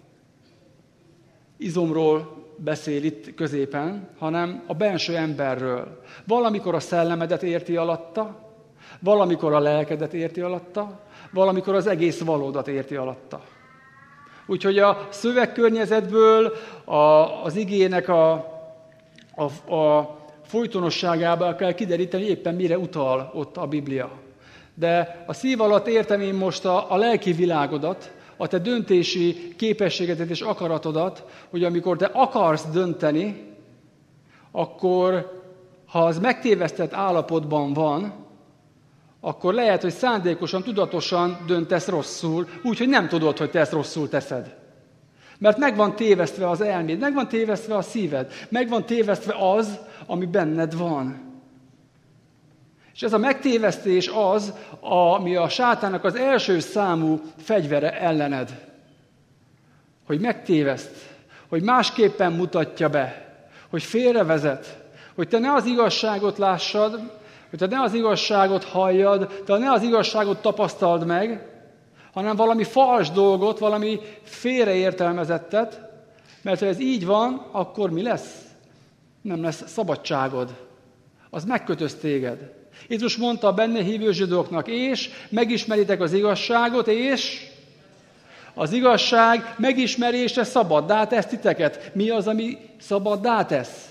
izomról beszél itt középen, hanem a benső emberről. Valamikor a szellemedet érti alatta, valamikor a lelkedet érti alatta, valamikor az egész valódat érti alatta. Úgyhogy a szövegkörnyezetből, a, az igének a, a, a folytonosságából kell kideríteni, éppen mire utal ott a Biblia. De a szív alatt értem én most a, a lelki világodat, a te döntési képességedet és akaratodat, hogy amikor te akarsz dönteni, akkor, ha az megtévesztett állapotban van, akkor lehet, hogy szándékosan, tudatosan döntesz rosszul, úgyhogy nem tudod, hogy te ezt rosszul teszed. Mert meg van tévesztve az elméd, meg van tévesztve a szíved, meg van tévesztve az, ami benned van. És ez a megtévesztés az, ami a sátának az első számú fegyvere ellened. Hogy megtéveszt, hogy másképpen mutatja be, hogy félrevezet, hogy te ne az igazságot lássad, hogy te ne az igazságot halljad, te ne az igazságot tapasztald meg, hanem valami fals dolgot, valami félreértelmezettet, mert ha ez így van, akkor mi lesz? Nem lesz szabadságod. Az megkötöz téged. Jézus mondta a benne hívő zsidóknak, és megismeritek az igazságot, és az igazság megismerése szabaddá tesz titeket. Mi az, ami szabaddá tesz?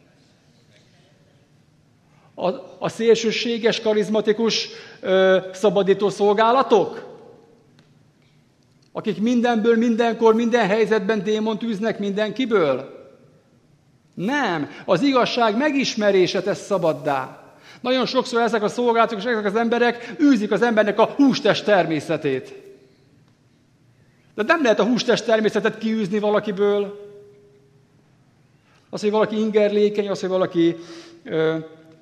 A, a szélsőséges, karizmatikus ö, szabadító szolgálatok? Akik mindenből, mindenkor, minden helyzetben démont űznek mindenkiből? Nem. Az igazság megismerése tesz szabaddá. Nagyon sokszor ezek a szolgálatok és ezek az emberek űzik az embernek a hústest természetét. De nem lehet a hústest természetet kiűzni valakiből. Az, hogy valaki ingerlékeny, az, hogy valaki ö,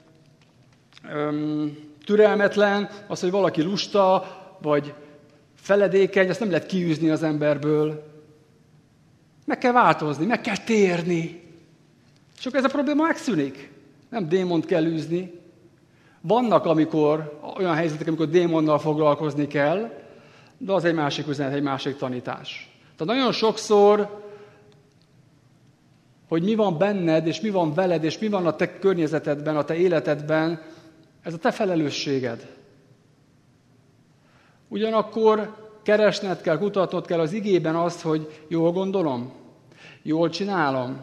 ö, türelmetlen, az, hogy valaki lusta, vagy feledékeny, ezt nem lehet kiűzni az emberből. Meg kell változni, meg kell térni. És akkor ez a probléma megszűnik. Nem démont kell űzni. Vannak amikor, olyan helyzetek, amikor démonnal foglalkozni kell, de az egy másik üzenet, egy másik tanítás. Tehát nagyon sokszor, hogy mi van benned, és mi van veled, és mi van a te környezetedben, a te életedben, ez a te felelősséged. Ugyanakkor keresned kell, kutatnod kell az igében azt, hogy jól gondolom, jól csinálom.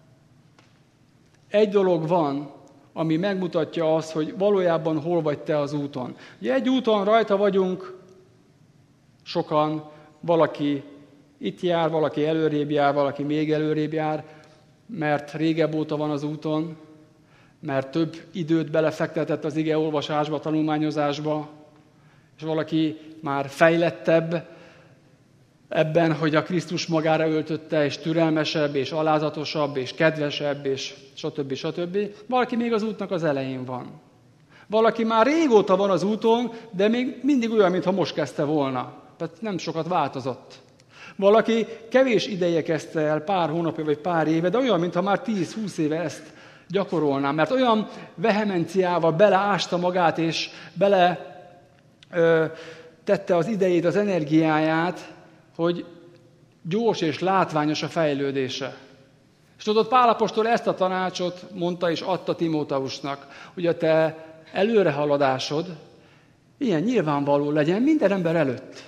Egy dolog van, ami megmutatja azt, hogy valójában hol vagy te az úton. Ugye egy úton rajta vagyunk, sokan, valaki itt jár, valaki előrébb jár, valaki még előrébb jár, mert régebb óta van az úton, mert több időt belefektetett az ige olvasásba, tanulmányozásba, és valaki már fejlettebb ebben, hogy a Krisztus magára öltötte, és türelmesebb, és alázatosabb, és kedvesebb, és stb. stb. Valaki még az útnak az elején van. Valaki már régóta van az úton, de még mindig olyan, mintha most kezdte volna. Tehát nem sokat változott. Valaki kevés ideje kezdte el, pár hónapja vagy pár éve, de olyan, mintha már tíz-húsz éve ezt gyakorolná. Mert olyan vehemenciával beleásta magát, és bele ö, tette az idejét, az energiáját, hogy gyors és látványos a fejlődése. És tudod, Pál apostol ezt a tanácsot mondta és adta Timóteusnak, hogy a te előrehaladásod ilyen nyilvánvaló legyen minden ember előtt.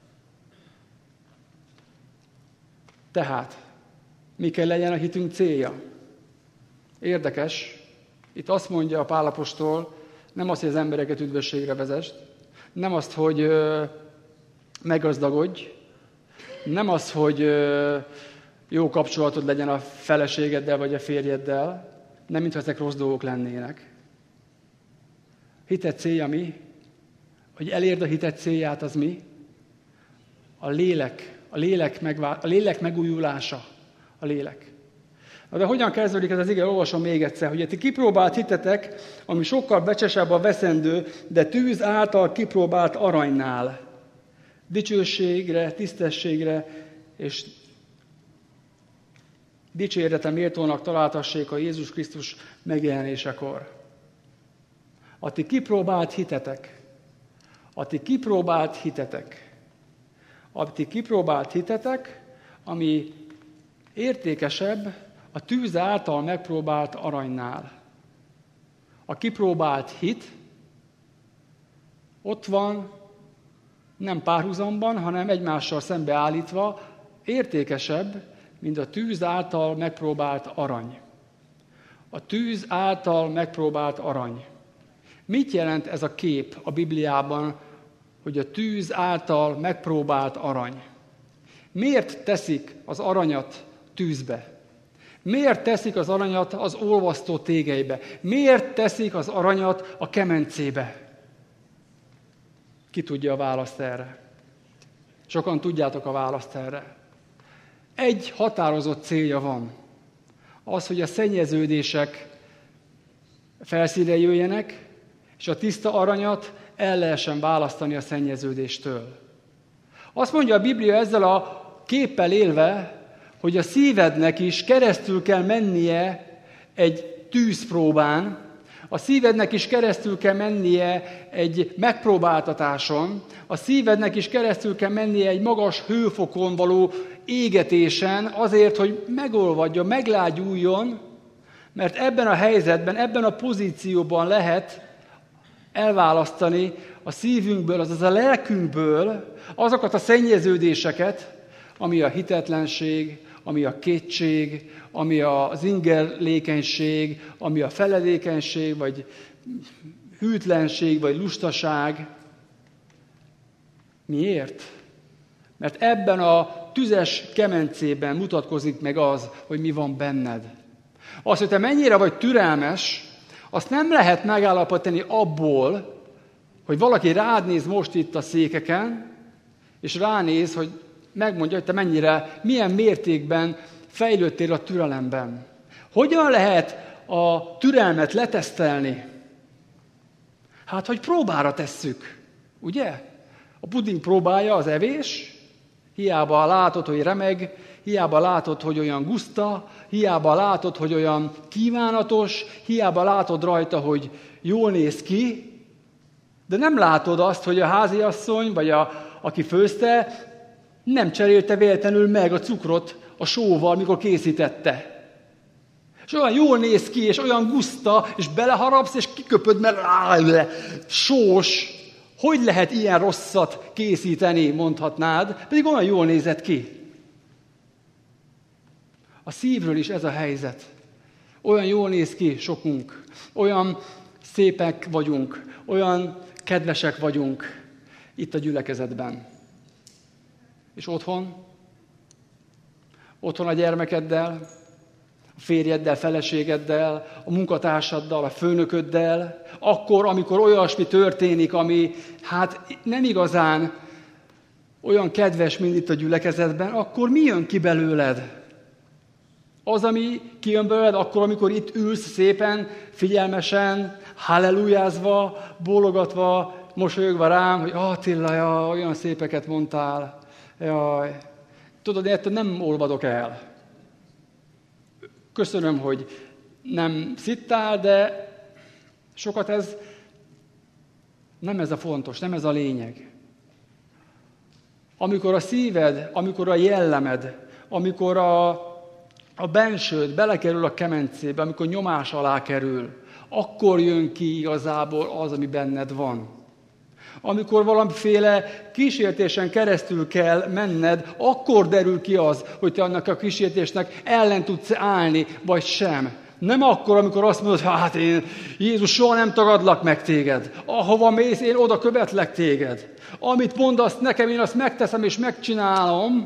Tehát, mi kell legyen a hitünk célja? Érdekes, itt azt mondja a Pál apostol, nem azt, hogy az embereket üdvösségre vezest, nem azt, hogy ö, meggazdagodj, nem az, hogy ö, jó kapcsolatod legyen a feleségeddel vagy a férjeddel, nem mintha ezek rossz dolgok lennének. Hited célja mi? Hogy elérd a hited célját, az mi? A lélek, a lélek, megvál, a lélek megújulása. A lélek. Na de hogyan kezdődik ez az ige? Olvasom még egyszer, hogy ti kipróbált hitetek, ami sokkal becsesebb a veszendő, de tűz által kipróbált aranynál. Dicsőségre, tisztességre és dicséretre méltónak találtassék a Jézus Krisztus megjelenésekor. A ti kipróbált hitetek, a ti kipróbált hitetek, a ti kipróbált hitetek, ami értékesebb a tűz által megpróbált aranynál. A kipróbált hit ott van, nem párhuzamban, hanem egymással szembeállítva, értékesebb, mint a tűz által megpróbált arany. A tűz által megpróbált arany. Mit jelent ez a kép a Bibliában, hogy a tűz által megpróbált arany? Miért teszik az aranyat tűzbe? Miért teszik az aranyat az olvasztó tégelybe? Miért teszik az aranyat a kemencébe? Ki tudja a választ erre? Sokan tudjátok a választ erre. Egy határozott célja van. Az, hogy a szennyeződések felszínre jöjjenek, és a tiszta aranyat el lehessen választani a szennyeződéstől. Azt mondja a Biblia ezzel a képpel élve, hogy a szívednek is keresztül kell mennie egy tűzpróbán, a szívednek is keresztül kell mennie egy megpróbáltatáson, a szívednek is keresztül kell mennie egy magas hőfokon való égetésen azért, hogy megolvadjon, meglágyuljon, mert ebben a helyzetben, ebben a pozícióban lehet elválasztani a szívünkből, azaz a lelkünkből azokat a szennyeződéseket, ami a hitetlenség, ami a kétség, ami az ingerlékenység, ami a feledékenység, vagy hűtlenség, vagy lustaság. Miért? Mert ebben a tüzes kemencében mutatkozik meg az, hogy mi van benned. Az, hogy te mennyire vagy türelmes, azt nem lehet megállapítani abból, hogy valaki rád néz most itt a székeken, és ránéz, hogy megmondja, hogy te mennyire, milyen mértékben fejlődtél a türelemben. Hogyan lehet a türelmet letesztelni? Hát, hogy próbára tesszük, ugye? A puding próbája az evés, hiába látod, hogy remeg, hiába látod, hogy olyan guszta, hiába látod, hogy olyan kívánatos, hiába látod rajta, hogy jól néz ki, de nem látod azt, hogy a háziasszony, vagy a, aki főzte, nem cserélte véletlenül meg a cukrot a sóval, mikor készítette. És olyan jól néz ki, és olyan guszta, és beleharapsz, és kiköpöd, mert áh, sós. Hogy lehet ilyen rosszat készíteni, mondhatnád, pedig olyan jól nézett ki. A szívről is ez a helyzet. Olyan jól néz ki sokunk, olyan szépek vagyunk, olyan kedvesek vagyunk itt a gyülekezetben. És otthon? Otthon a gyermekeddel, a férjeddel, feleségeddel, a munkatársaddal, a főnököddel, akkor, amikor olyasmi történik, ami hát nem igazán olyan kedves, mint itt a gyülekezetben, akkor mi jön ki belőled? Az, ami kijön belőled, akkor, amikor itt ülsz szépen, figyelmesen, hallelujázva, bólogatva, mosolyogva rám, hogy Attila, ja, olyan szépeket mondtál. Jaj. Tudod, én ettől nem olvadok el. Köszönöm, hogy nem szittál, de sokat ez nem ez a fontos, nem ez a lényeg. Amikor a szíved, amikor a jellemed, amikor a, a bensőd belekerül a kemencébe, amikor nyomás alá kerül, akkor jön ki igazából az, ami benned van. Amikor valamiféle kísértésen keresztül kell menned, akkor derül ki az, hogy te annak a kísértésnek ellen tudsz állni, vagy sem. Nem akkor, amikor azt mondod, hát én, Jézus, soha nem tagadlak meg téged. Ahova mész, én oda követlek téged. Amit mondasz nekem, én azt megteszem és megcsinálom.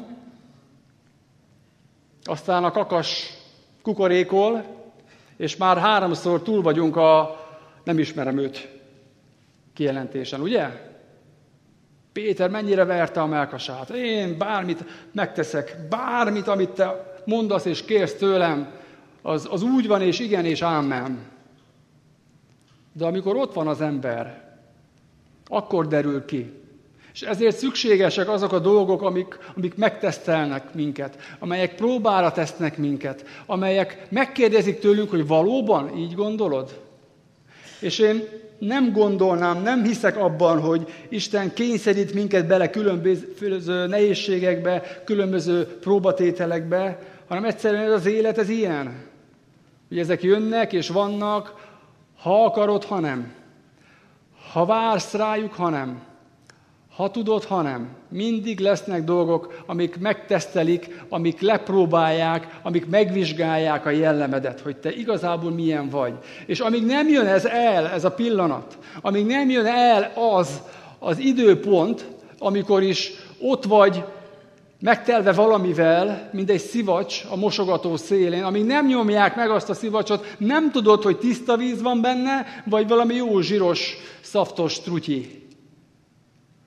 Aztán a kakas kukorékol, és már háromszor túl vagyunk a nem ismerem őt kijelentésen, ugye? Péter mennyire verte a mellkasát. Én bármit megteszek, bármit, amit te mondasz és kérsz tőlem, az, az úgy van, és igen, és ámen. De amikor ott van az ember, akkor derül ki. És ezért szükségesek azok a dolgok, amik, amik megtesztelnek minket, amelyek próbára tesznek minket, amelyek megkérdezik tőlünk, hogy valóban így gondolod? És én nem gondolnám, nem hiszek abban, hogy Isten kényszerít minket bele különböző nehézségekbe, különböző próbatételekbe, hanem egyszerűen ez az élet, ez ilyen. Hogy ezek jönnek és vannak, ha akarod, ha nem. Ha vársz rájuk, ha nem. Ha tudod, ha nem. Mindig lesznek dolgok, amik megtesztelik, amik lepróbálják, amik megvizsgálják a jellemedet, hogy te igazából milyen vagy. És amíg nem jön ez el, ez a pillanat, amíg nem jön el az az időpont, amikor is ott vagy megtelve valamivel, mint egy szivacs a mosogató szélén, amíg nem nyomják meg azt a szivacsot, nem tudod, hogy tiszta víz van benne, vagy valami jó zsíros, szaftos trutyi.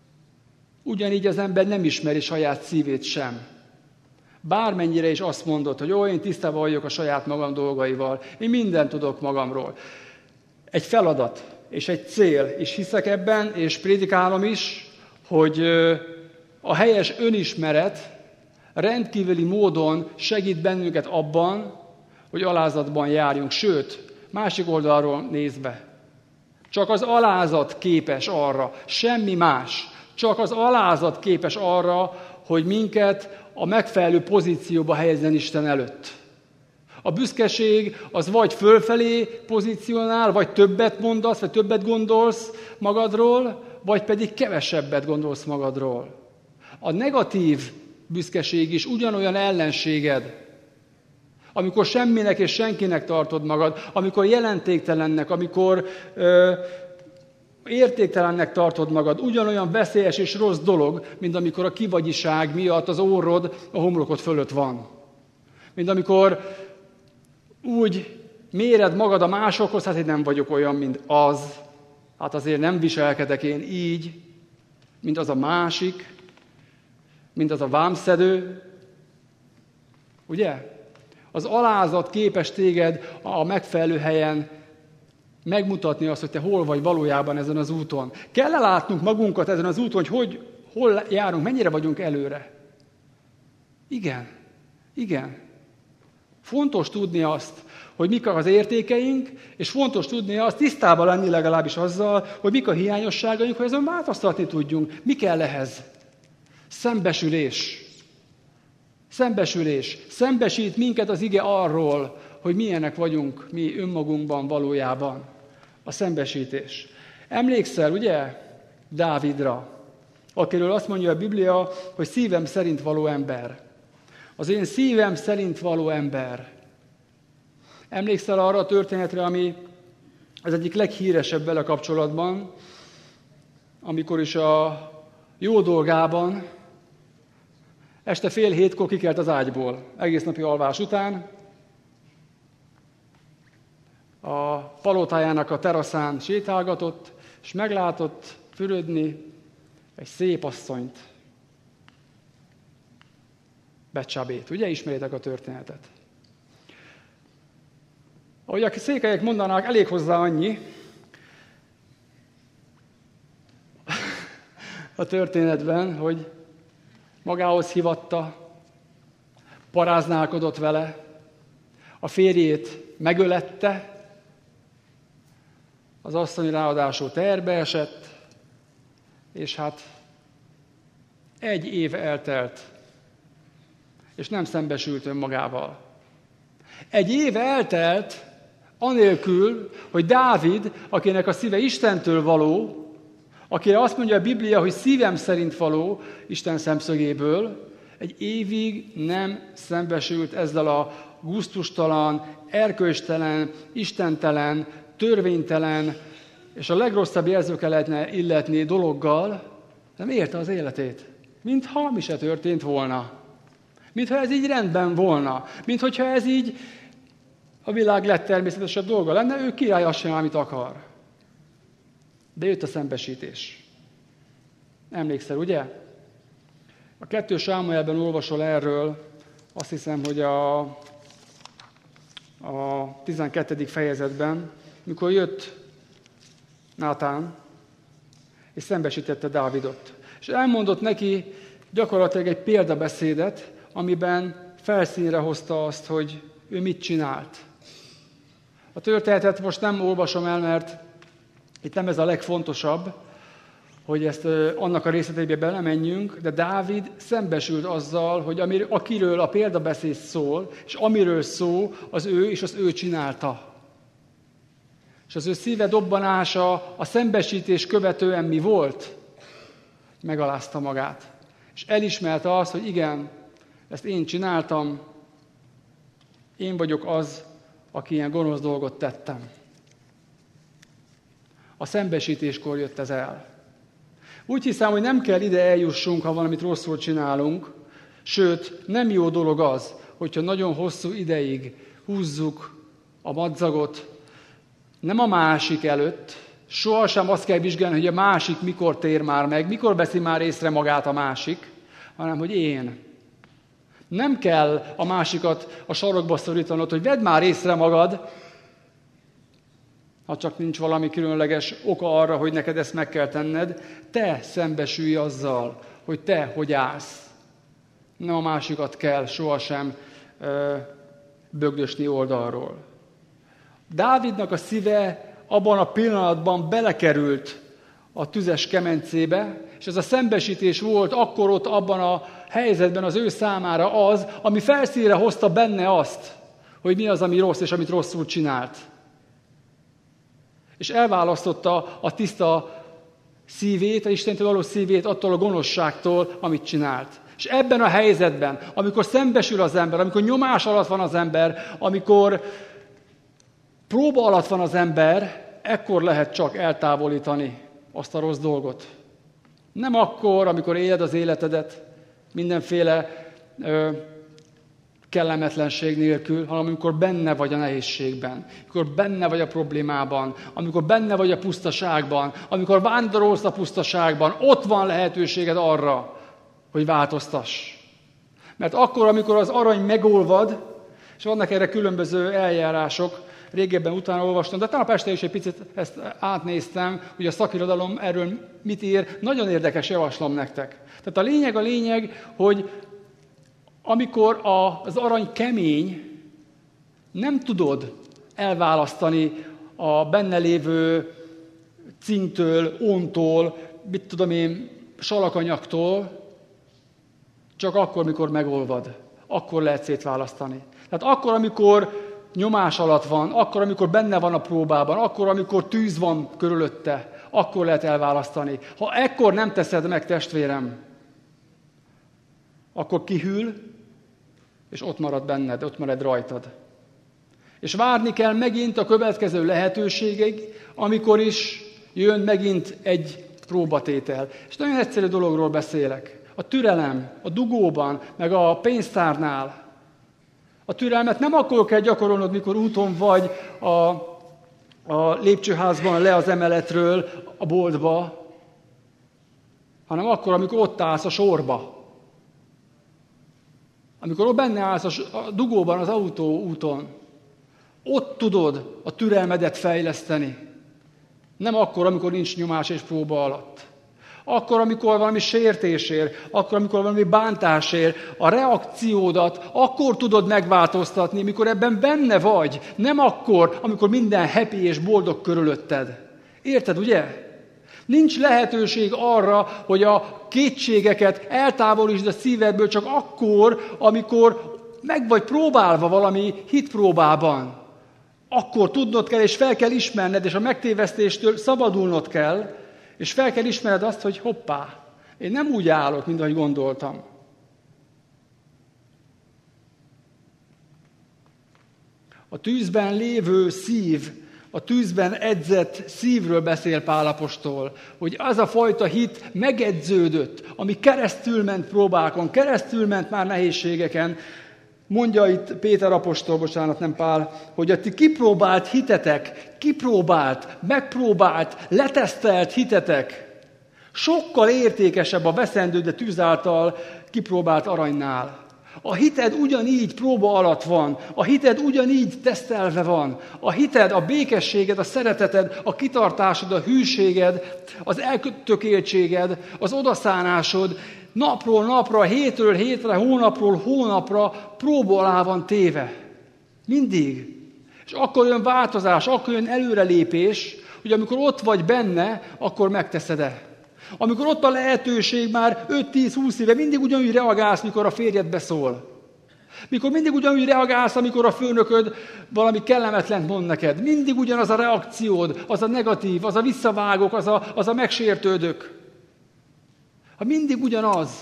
Ugyanígy az ember nem ismeri saját szívét sem. Bármennyire is azt mondod, hogy ó, én tisztában vagyok a saját magam dolgaival, én mindent tudok magamról. Egy feladat és egy cél, és hiszek ebben, és prédikálom is, hogy a helyes önismeret rendkívüli módon segít bennünket abban, hogy alázatban járjunk. Sőt, másik oldalról nézve, csak az alázat képes arra, semmi más, csak az alázat képes arra, hogy minket a megfelelő pozícióba helyezzen Isten előtt. A büszkeség az vagy fölfelé pozícionál, vagy többet mondasz, vagy többet gondolsz magadról, vagy pedig kevesebbet gondolsz magadról. A negatív büszkeség is ugyanolyan ellenséged, amikor semminek és senkinek tartod magad, amikor jelentéktelennek, amikor ö, értéktelennek tartod magad, ugyanolyan veszélyes és rossz dolog, mint amikor a kivagyiság miatt az orrod a homlokod fölött van. Mint amikor úgy méred magad a másokhoz, hát én nem vagyok olyan, mint az, hát azért nem viselkedek én így, mint az a másik, mint az a vámszedő. Ugye? Az alázat képes téged a megfelelő helyen megmutatni azt, hogy te hol vagy valójában ezen az úton. Kell látnunk magunkat ezen az úton, hogy, hogy hol járunk, mennyire vagyunk előre. Igen, igen. Fontos tudni azt, hogy mik az értékeink, és fontos tudni azt, tisztában lenni legalábbis azzal, hogy mik a hiányosságaink, hogy ezen változtatni tudjunk. Mi kell ehhez? Szembesülés. Szembesülés. Szembesít minket az ige arról, hogy milyenek vagyunk mi önmagunkban valójában. A szembesítés. Emlékszel, ugye, Dávidra, akiről azt mondja a Biblia, hogy szívem szerint való ember. Az én szívem szerint való ember. Emlékszel arra a történetre, ami az egyik leghíresebb vele kapcsolatban, amikor is a jó dolgában este fél hétkor kikelt az ágyból, egész napi alvás után, a palotájának a teraszán sétálgatott, és meglátott fürödni egy szép asszonyt, Becsabét. Ugye ismeritek a történetet? Ahogy a székelyek mondanák, elég hozzá annyi a történetben, hogy magához hívatta, paráználkodott vele, a férjét megölette, az asszony ráadásul teherbe esett, és hát egy év eltelt, és nem szembesült önmagával. Egy év eltelt, anélkül, hogy Dávid, akinek a szíve Istentől való, akire azt mondja a Biblia, hogy szívem szerint való Isten szemszögéből, egy évig nem szembesült ezzel a gusztustalan, erkölcstelen, istentelen, törvénytelen, és a legrosszabb jelzőkkel lehetne illetni dologgal, nem érte az életét. Mintha mi se történt volna. Mintha ez így rendben volna. Mintha ez így a világ legtermészetesebb dolga lenne, ő király azt csinál, amit akar. De jött a szembesítés. Emlékszel, ugye? A kettő Sámuelben olvasol erről, azt hiszem, hogy a, a tizenkettedik fejezetben, mikor jött Nátán, és szembesítette Dávidot. És elmondott neki gyakorlatilag egy példabeszédet, amiben felszínre hozta azt, hogy ő mit csinált. A történetet most nem olvasom el, mert itt nem ez a legfontosabb, hogy ezt annak a részleteibe belemenjünk, de Dávid szembesült azzal, hogy amir, akiről a példabeszéd szól, és amiről szó, az ő, és az ő csinálta. És az ő szíve dobbanása a szembesítés követően mi volt? Megalázta magát. És elismerte azt, hogy igen, ezt én csináltam, én vagyok az, aki ilyen gonosz dolgot tettem. A szembesítéskor jött ez el. Úgy hiszem, hogy nem kell ide eljussunk, ha valamit rosszul csinálunk, sőt, nem jó dolog az, hogyha nagyon hosszú ideig húzzuk a madzagot, nem a másik előtt, Sohasem azt kell vizsgálni, hogy a másik mikor tér már meg, mikor veszi már észre magát a másik, hanem hogy én. Nem kell a másikat a sarokba szorítanod, hogy vedd már észre magad, ha csak nincs valami különleges oka arra, hogy neked ezt meg kell tenned. Te szembesülj azzal, hogy te hogy állsz. Nem a másikat kell sohasem ö, bögdösni oldalról. Dávidnak a szíve abban a pillanatban belekerült a tüzes kemencébe, és ez a szembesítés volt akkor ott abban a helyzetben az ő számára az, ami felszínre hozta benne azt, hogy mi az, ami rossz, és amit rosszul csinált. És elválasztotta a tiszta szívét, a Istentől való szívét attól a gonoszságtól, amit csinált. És ebben a helyzetben, amikor szembesül az ember, amikor nyomás alatt van az ember, amikor próba alatt van az ember, ekkor lehet csak eltávolítani azt a rossz dolgot. Nem akkor, amikor éled az életedet mindenféle ö, kellemetlenség nélkül, hanem amikor benne vagy a nehézségben, amikor benne vagy a problémában, amikor benne vagy a pusztaságban, amikor vándorolsz a pusztaságban, ott van lehetőséged arra, hogy változtass. Mert akkor, amikor az arany megolvad, és vannak erre különböző eljárások, régebben utána olvastam, de tegnap este is egy picit ezt átnéztem, hogy a szakirodalom erről mit ír, nagyon érdekes javaslom nektek. Tehát a lényeg a lényeg, hogy amikor a, az arany kemény, nem tudod elválasztani a benne lévő cinktől, óntól, mit tudom én, salakanyagtól, csak akkor, mikor megolvad. Akkor lehet szétválasztani. Tehát akkor, amikor nyomás alatt van, akkor, amikor benne van a próbában, akkor, amikor tűz van körülötte, akkor lehet elválasztani. Ha ekkor nem teszed meg, testvérem, akkor kihűl, és ott marad benned, ott marad rajtad. És várni kell megint a következő lehetőségig, amikor is jön megint egy próbatétel. És nagyon egyszerű dologról beszélek. A türelem, a dugóban, meg a pénztárnál. A türelmet nem akkor kell gyakorolnod, mikor úton vagy a, a lépcsőházban le az emeletről a boltba, hanem akkor, amikor ott állsz a sorba. Amikor ott benne állsz a dugóban, az autó úton, ott tudod a türelmedet fejleszteni. Nem akkor, amikor nincs nyomás és próba alatt. Akkor, amikor valami sértésért, akkor, amikor valami bántásért, a reakciódat akkor tudod megváltoztatni, mikor ebben benne vagy. Nem akkor, amikor minden happy és boldog körülötted. Érted, ugye? Nincs lehetőség arra, hogy a kétségeket eltávolítsd a szívedből csak akkor, amikor meg vagy próbálva valami hitpróbában. Akkor tudnod kell, és fel kell ismerned, és a megtévesztéstől szabadulnod kell, és fel kell ismered azt, hogy hoppá, én nem úgy állok, mint ahogy gondoltam. A tűzben lévő szív, a tűzben edzett szívről beszél Pál apostol, hogy az a fajta hit megedződött, ami keresztül ment próbákon, keresztül ment már nehézségeken. Mondja itt Péter apostol, bocsánat, nem Pál, hogy a ti kipróbált hitetek, kipróbált, megpróbált, letesztelt hitetek sokkal értékesebb a veszendő, de tűz által kipróbált aranynál. A hited ugyanígy próba alatt van, a hited ugyanígy tesztelve van. A hited, a békességed, a szereteted, a kitartásod, a hűséged, az eltökéltséged, az odaszánásod napról napra, hétről hétre, hónapról hónapra próba alá van téve. Mindig. És akkor jön változás, akkor jön előrelépés, hogy amikor ott vagy benne, akkor megteszed-e. Amikor ott a lehetőség már öt-tíz-húsz éve, mindig ugyanúgy reagálsz, mikor a férjed beszól. Mikor mindig ugyanúgy reagálsz, amikor a főnököd valami kellemetlent mond neked. Mindig ugyanaz a reakciód, az a negatív, az a visszavágok, az a, az a megsértődök. Ha mindig ugyanaz,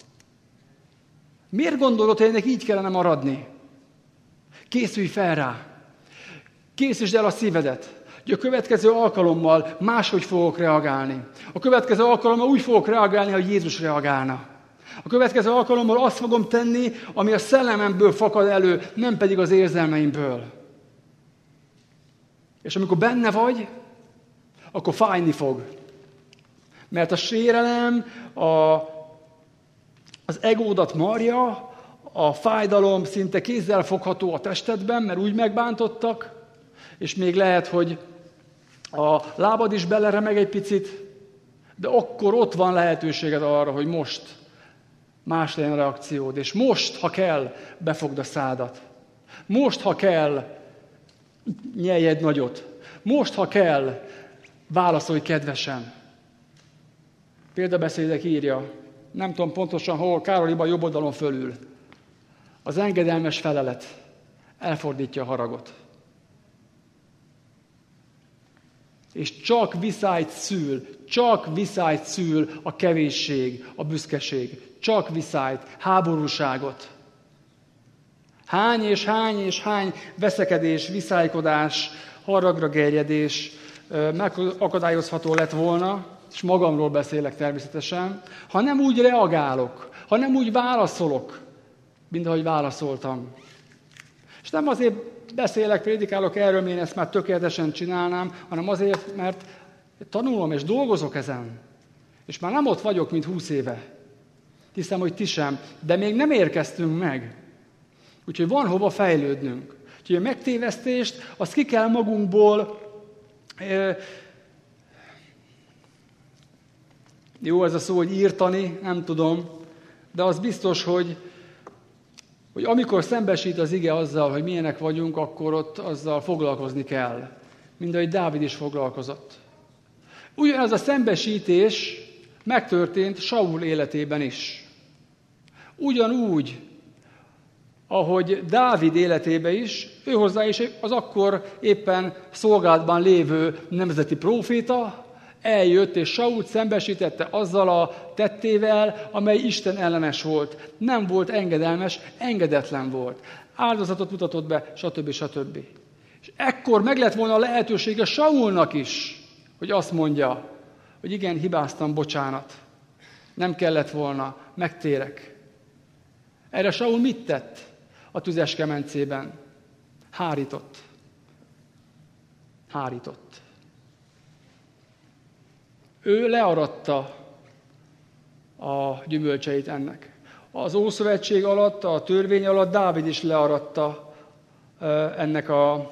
miért gondolod, hogy ennek így kellene maradni? Készülj fel rá. Készítsd el a szívedet. Hogy a következő alkalommal máshogy fogok reagálni. A következő alkalommal úgy fogok reagálni, hogy Jézus reagálna. A következő alkalommal azt fogom tenni, ami a szellememből fakad elő, nem pedig az érzelmeimből. És amikor benne vagy, akkor fájni fog. Mert a sérelem, a, az egódat marja, a fájdalom szinte kézzelfogható a testedben, mert úgy megbántottak, és még lehet, hogy a lábad is beleremeg egy picit, de akkor ott van lehetőséged arra, hogy most más legyen a reakciód, és most, ha kell, befogd a szádat. Most, ha kell, nyelj egy nagyot. Most, ha kell, válaszolj kedvesen. Példabeszédek írja, nem tudom pontosan hol, Károliban jobb oldalon fölül. Az engedelmes felelet elfordítja a haragot. És csak viszályt szül, csak viszályt szül a kevésség, a büszkeség. Csak viszályt, háborúságot. Hány és hány és hány veszekedés, viszálykodás, haragra gerjedés megakadályozható lett volna, és magamról beszélek természetesen, ha nem úgy reagálok, ha nem úgy válaszolok, mint ahogy válaszoltam. És nem azért beszélek, prédikálok erről, én ezt már tökéletesen csinálnám, hanem azért, mert tanulom és dolgozok ezen. És már nem ott vagyok, mint húsz éve. Hiszem, hogy ti sem, de még nem érkeztünk meg. Úgyhogy van hova fejlődnünk. Úgyhogy a megtévesztést, azt ki kell magunkból... E, jó ez a szó, hogy írtani, nem tudom, de az biztos, hogy, hogy amikor szembesít az ige azzal, hogy milyenek vagyunk, akkor ott azzal foglalkozni kell. Mind ahogy Dávid is foglalkozott. Ugyanaz a szembesítés megtörtént Saul életében is. Ugyanúgy, ahogy Dávid életében is, ő hozzá is az akkor éppen szolgálatban lévő nemzeti próféta eljött, és Sault szembesítette azzal a tettével, amely Isten ellenes volt. Nem volt engedelmes, engedetlen volt. Áldozatot mutatott be, stb. stb. És ekkor meg lett volna a lehetősége Saulnak is, hogy azt mondja, hogy igen, hibáztam, bocsánat. Nem kellett volna, megtérek. Erre Saul mit tett a tüzes kemencében? Hárított. Hárított. Ő learatta a gyümölcseit ennek. Az Ószövetség alatt, a törvény alatt Dávid is learatta ennek a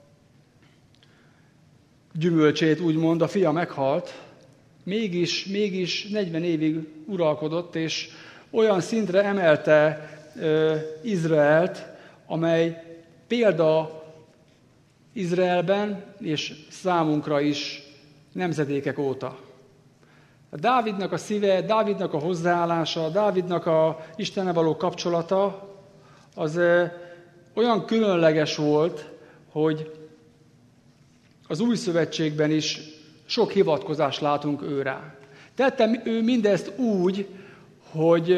gyümölcsét, úgymond, a fia meghalt. Mégis, mégis negyven évig uralkodott, és olyan szintre emelte Izraelt, amely példa Izraelben, és számunkra is nemzedékek óta. A Dávidnak a szíve, Dávidnak a hozzáállása, Dávidnak a Istennel való kapcsolata, az olyan különleges volt, hogy az Új Szövetségben is sok hivatkozást látunk őrá. Tette ő mindezt úgy, hogy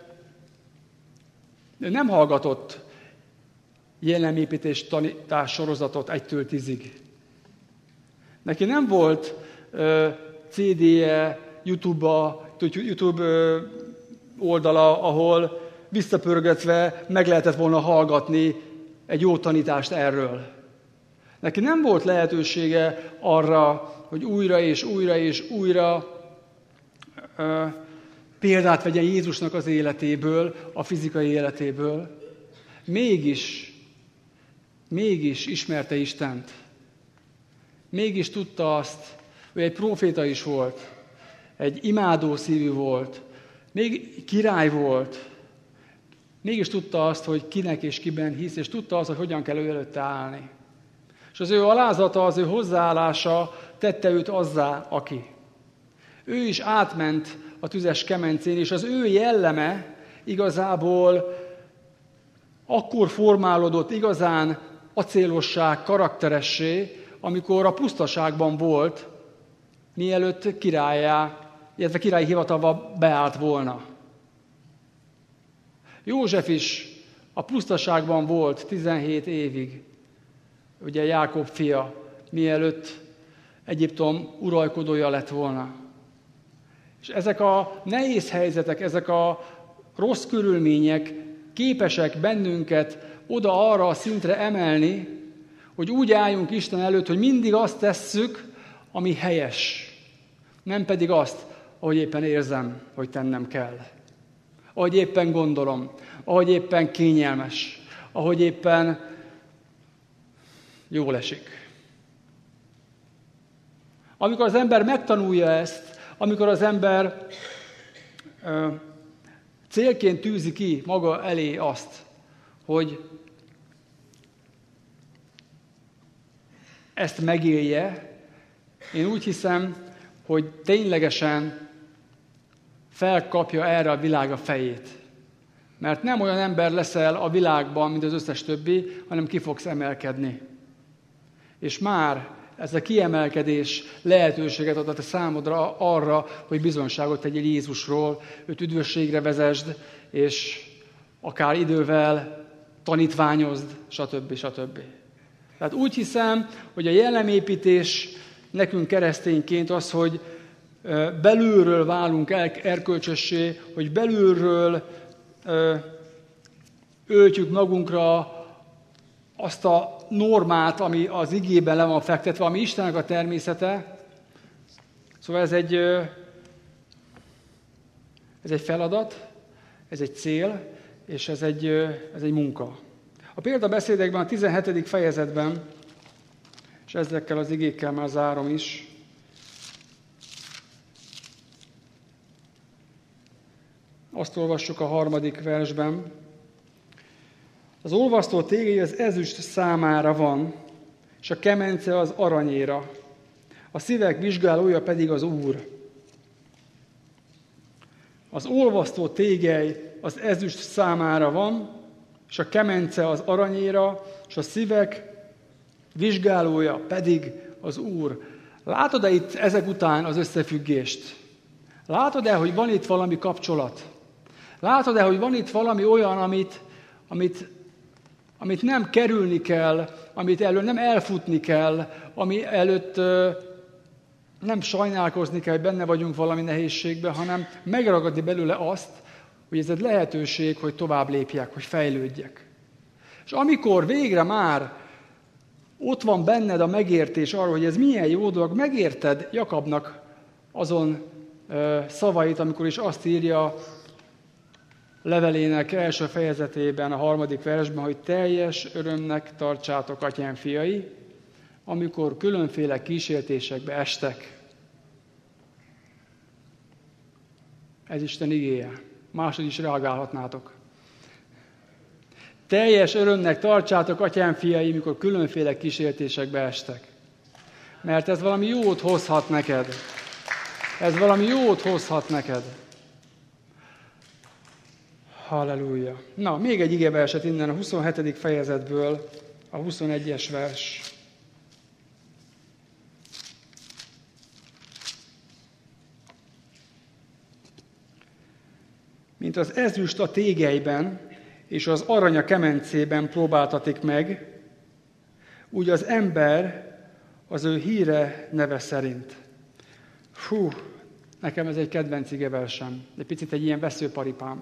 nem hallgatott jelenépítés tanítás sorozatot egytől tízig. Neki nem volt uh, cé dé-je, YouTube-a, YouTube oldala, ahol visszapörgetve meg lehetett volna hallgatni egy jó tanítást erről. Neki nem volt lehetősége arra, hogy újra és újra és újra uh, példát vegyen Jézusnak az életéből, a fizikai életéből. Mégis, mégis ismerte Istent. Mégis tudta azt, hogy egy próféta is volt, egy imádó szívű volt, még király volt. Mégis tudta azt, hogy kinek és kiben hisz, és tudta azt, hogy hogyan kell ő előtte állni. És az ő alázata, az ő hozzáállása tette őt azzá, aki. Ő is átment a tüzes kemencén, és az ő jelleme igazából akkor formálódott igazán acélossá, karakteressé, amikor a pusztaságban volt, mielőtt királyá, illetve királyi hivatalba beállt volna. József is a pusztaságban volt tizenhét évig, ugye Jákob fia, mielőtt Egyiptom uralkodója lett volna. És ezek a nehéz helyzetek, ezek a rossz körülmények képesek bennünket oda-arra a szintre emelni, hogy úgy álljunk Isten előtt, hogy mindig azt tesszük, ami helyes. Nem pedig azt, ahogy éppen érzem, hogy tennem kell. Ahogy éppen gondolom, ahogy éppen kényelmes, ahogy éppen jól esik. Amikor az ember megtanulja ezt, amikor az ember ö, célként tűzi ki maga elé azt, hogy ezt megélje, én úgy hiszem, hogy ténylegesen felkapja erre a világ a fejét. Mert nem olyan ember leszel a világban, mint az összes többi, hanem ki fogsz emelkedni. És már ez a kiemelkedés lehetőséget ad a számodra arra, hogy bizonyságot tegyél Jézusról, őt üdvösségre vezesd, és akár idővel tanítványozd, stb. stb. Tehát úgy hiszem, hogy a jellemépítés nekünk keresztényként az, hogy belülről válunk erkölcsössé, hogy belülről öltjük magunkra azt a normát, ami az igében le van fektetve, ami Istennek a természete. Szóval ez egy, ez egy feladat, ez egy cél, és ez egy, ez egy munka. A példabeszédekben, a tizenhetedik fejezetben, és ezekkel az igékkel már zárom is, azt olvassuk a harmadik versben. Az olvasztó tégely az ezüst számára van, és a kemence az aranyéra. A szívek vizsgálója pedig az Úr. Az olvasztó tégely az ezüst számára van, és a kemence az aranyéra, és a szívek vizsgálója pedig az Úr. Látod-e itt ezek után az összefüggést? Látod-e, hogy van itt valami kapcsolat? Látod-e, hogy van itt valami olyan, amit, amit, amit nem kerülni kell, amit elől nem elfutni kell, ami előtt ö, nem sajnálkozni kell, hogy benne vagyunk valami nehézségben, hanem megragadni belőle azt, hogy ez egy lehetőség, hogy tovább lépjek, hogy fejlődjek. És amikor végre már ott van benned a megértés arról, hogy ez milyen jó dolog, megérted Jakabnak azon ö, szavait, amikor is azt írja levelének első fejezetében, a harmadik versben, hogy teljes örömnek tartsátok, atyám fiai, amikor különféle kísértésekbe estek. Ez Isten igéje. Máshogy is reagálhatnátok. Teljes örömnek tartsátok, atyám fiai, mikor különféle kísértésekbe estek. Mert ez valami jót hozhat neked. Ez valami jót hozhat neked. Halleluja. Na, még egy igeverset innen a huszonhetedik fejezetből, a huszonegyes vers. Mint az ezüst a tégelyben, és az arany a kemencében próbáltatik meg, úgy az ember az ő híre neve szerint. Hú, nekem ez egy kedvenc igeversem, egy picit egy ilyen veszőparipám.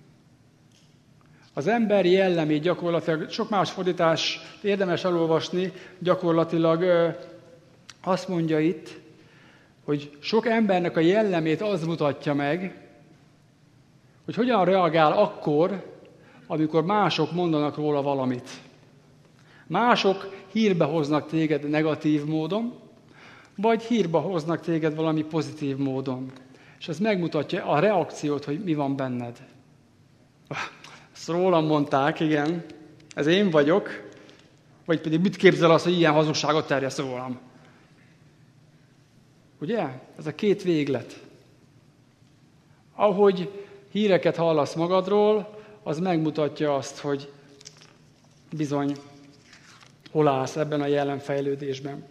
Az ember jellemét gyakorlatilag, sok más fordítás érdemes elolvasni, gyakorlatilag ö, azt mondja itt, hogy sok embernek a jellemét az mutatja meg, hogy hogyan reagál akkor, amikor mások mondanak róla valamit. Mások hírbe hoznak téged negatív módon, vagy hírbe hoznak téged valami pozitív módon. És ez megmutatja a reakciót, hogy mi van benned. Ezt rólam mondták, igen, ez én vagyok, vagy pedig mit képzel az, hogy ilyen hazugságot terjeszt rólam? Ugye? Ez a két véglet. Ahogy híreket hallasz magadról, az megmutatja azt, hogy bizony hol állsz ebben a jelenfejlődésben.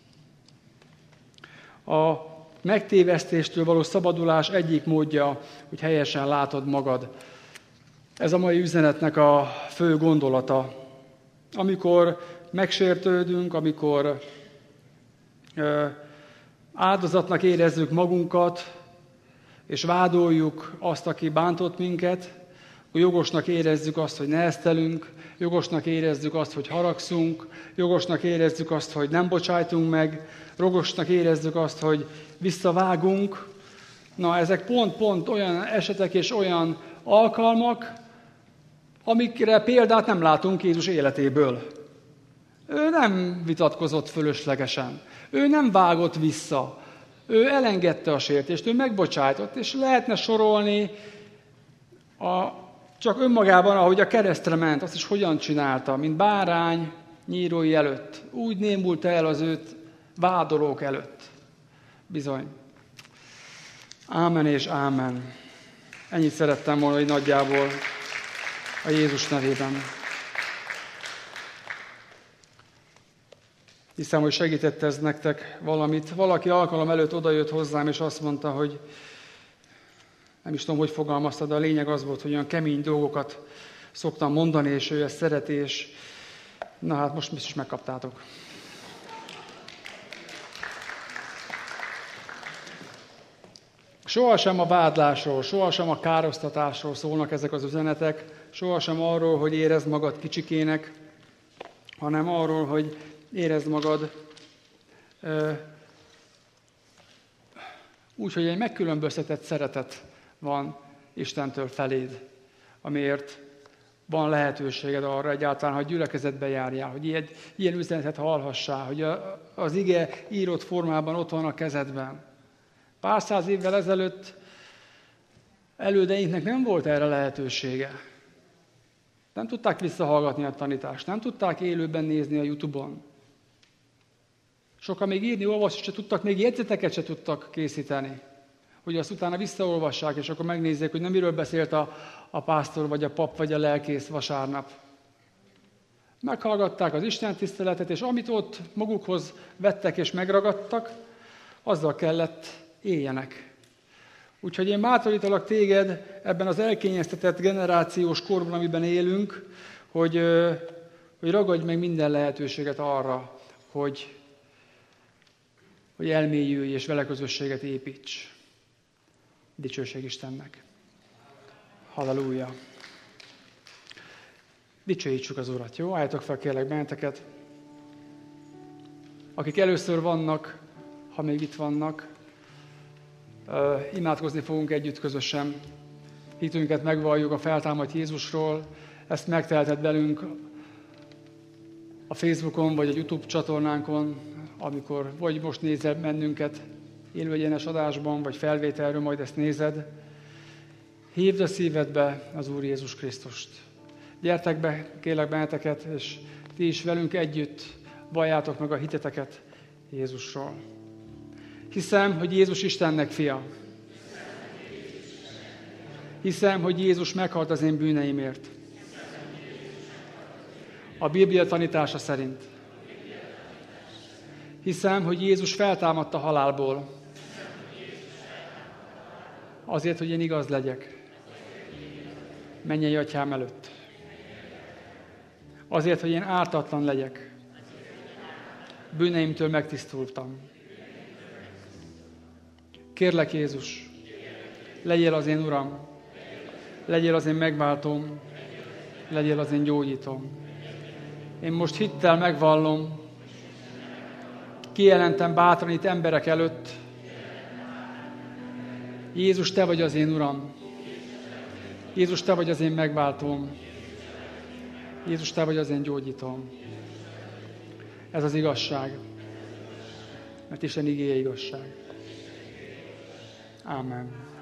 A megtévesztéstől való szabadulás egyik módja, hogy helyesen látod magad. Ez a mai üzenetnek a fő gondolata. Amikor megsértődünk, amikor ö, áldozatnak érezzük magunkat, és vádoljuk azt, aki bántott minket, Jogosnak érezzük azt, hogy neheztelünk, jogosnak érezzük azt, hogy haragszunk, jogosnak érezzük azt, hogy nem bocsájtunk meg, jogosnak érezzük azt, hogy visszavágunk. Na, ezek pont-pont olyan esetek és olyan alkalmak, amikre példát nem látunk Jézus életéből. Ő nem vitatkozott fölöslegesen, ő nem vágott vissza, ő elengedte a sértést, ő megbocsájtott, és lehetne sorolni a, csak önmagában, ahogy a keresztre ment, azt is hogyan csinálta, mint bárány nyírói előtt. Úgy némult el az őt vádolók előtt. Bizony. Ámen és ámen. Ennyit szerettem volna, hogy nagyjából a Jézus nevében. Hiszem, hogy segített ez nektek valamit. Valaki alkalom előtt odajött hozzám, és azt mondta, hogy nem is tudom, hogy fogalmazta, de a lényeg az volt, hogy olyan kemény dolgokat szoktam mondani, és ő ezt szereti, és na hát most is megkaptátok. Sohasem a vádlásról, sohasem a károsztatásról szólnak ezek az üzenetek, sohasem arról, hogy érezd magad kicsikének, hanem arról, hogy érezd magad úgy, hogy egy megkülönböztetett szeretet van Istentől feléd, amiért van lehetőséged arra egyáltalán, hogy gyülekezetbe járjál, hogy ilyen, ilyen üzenetet hallhassál, hogy a, az ige írott formában ott van a kezedben. Pár száz évvel ezelőtt elődeinknek nem volt erre lehetősége. Nem tudták visszahallgatni a tanítást, nem tudták élőben nézni a YouTube-on. Sokan még írni, olvasni se tudtak, még jegyzeteket se tudtak készíteni, hogy azt utána visszaolvassák, és akkor megnézzék, hogy nem miről beszélt a, a pásztor, vagy a pap, vagy a lelkész vasárnap. Meghallgatták az istentiszteletet, és amit ott magukhoz vettek és megragadtak, azzal kellett éljenek. Úgyhogy én bátorítalak téged ebben az elkényeztetett generációs korban, amiben élünk, hogy, hogy ragadj meg minden lehetőséget arra, hogy, hogy elmélyülj és vele közösséget építs. Dicsőség Istennek. Halleluja. Dicsőítsük az Urat, jó? Álljatok fel, kérlek benneteket. Akik először vannak, ha még itt vannak, uh, imádkozni fogunk együtt közösen. Hitünket megvalljuk a feltámadt Jézusról. Ezt megteheted velünk a Facebookon, vagy a YouTube csatornánkon, amikor vagy most nézel bennünket élőegyenes adásban, vagy felvételről, majd ezt nézed. Hívd a szívedbe az Úr Jézus Krisztust. Gyertek be, kérlek benneteket, és ti is velünk együtt valljátok meg a hiteteket Jézusról. Hiszem, hogy Jézus Istennek fia. Hiszem, hogy Jézus meghalt az én bűneimért. A Biblia tanítása szerint. Hiszem, hogy Jézus feltámadt a halálból. Azért, hogy én igaz legyek. Mennyei Atyám előtt. Azért, hogy én ártatlan legyek. Bűneimtől megtisztultam. Kérlek, Jézus, legyél az én Uram, legyél az én megváltóm, legyél az én gyógyítóm. Én most hittel megvallom, kijelentem bátran itt emberek előtt, Jézus, te vagy az én Uram. Jézus, te vagy az én megváltóm. Jézus, te vagy az én gyógyítóm. Ez az igazság. Mert Isten igéje igazság. Ámen.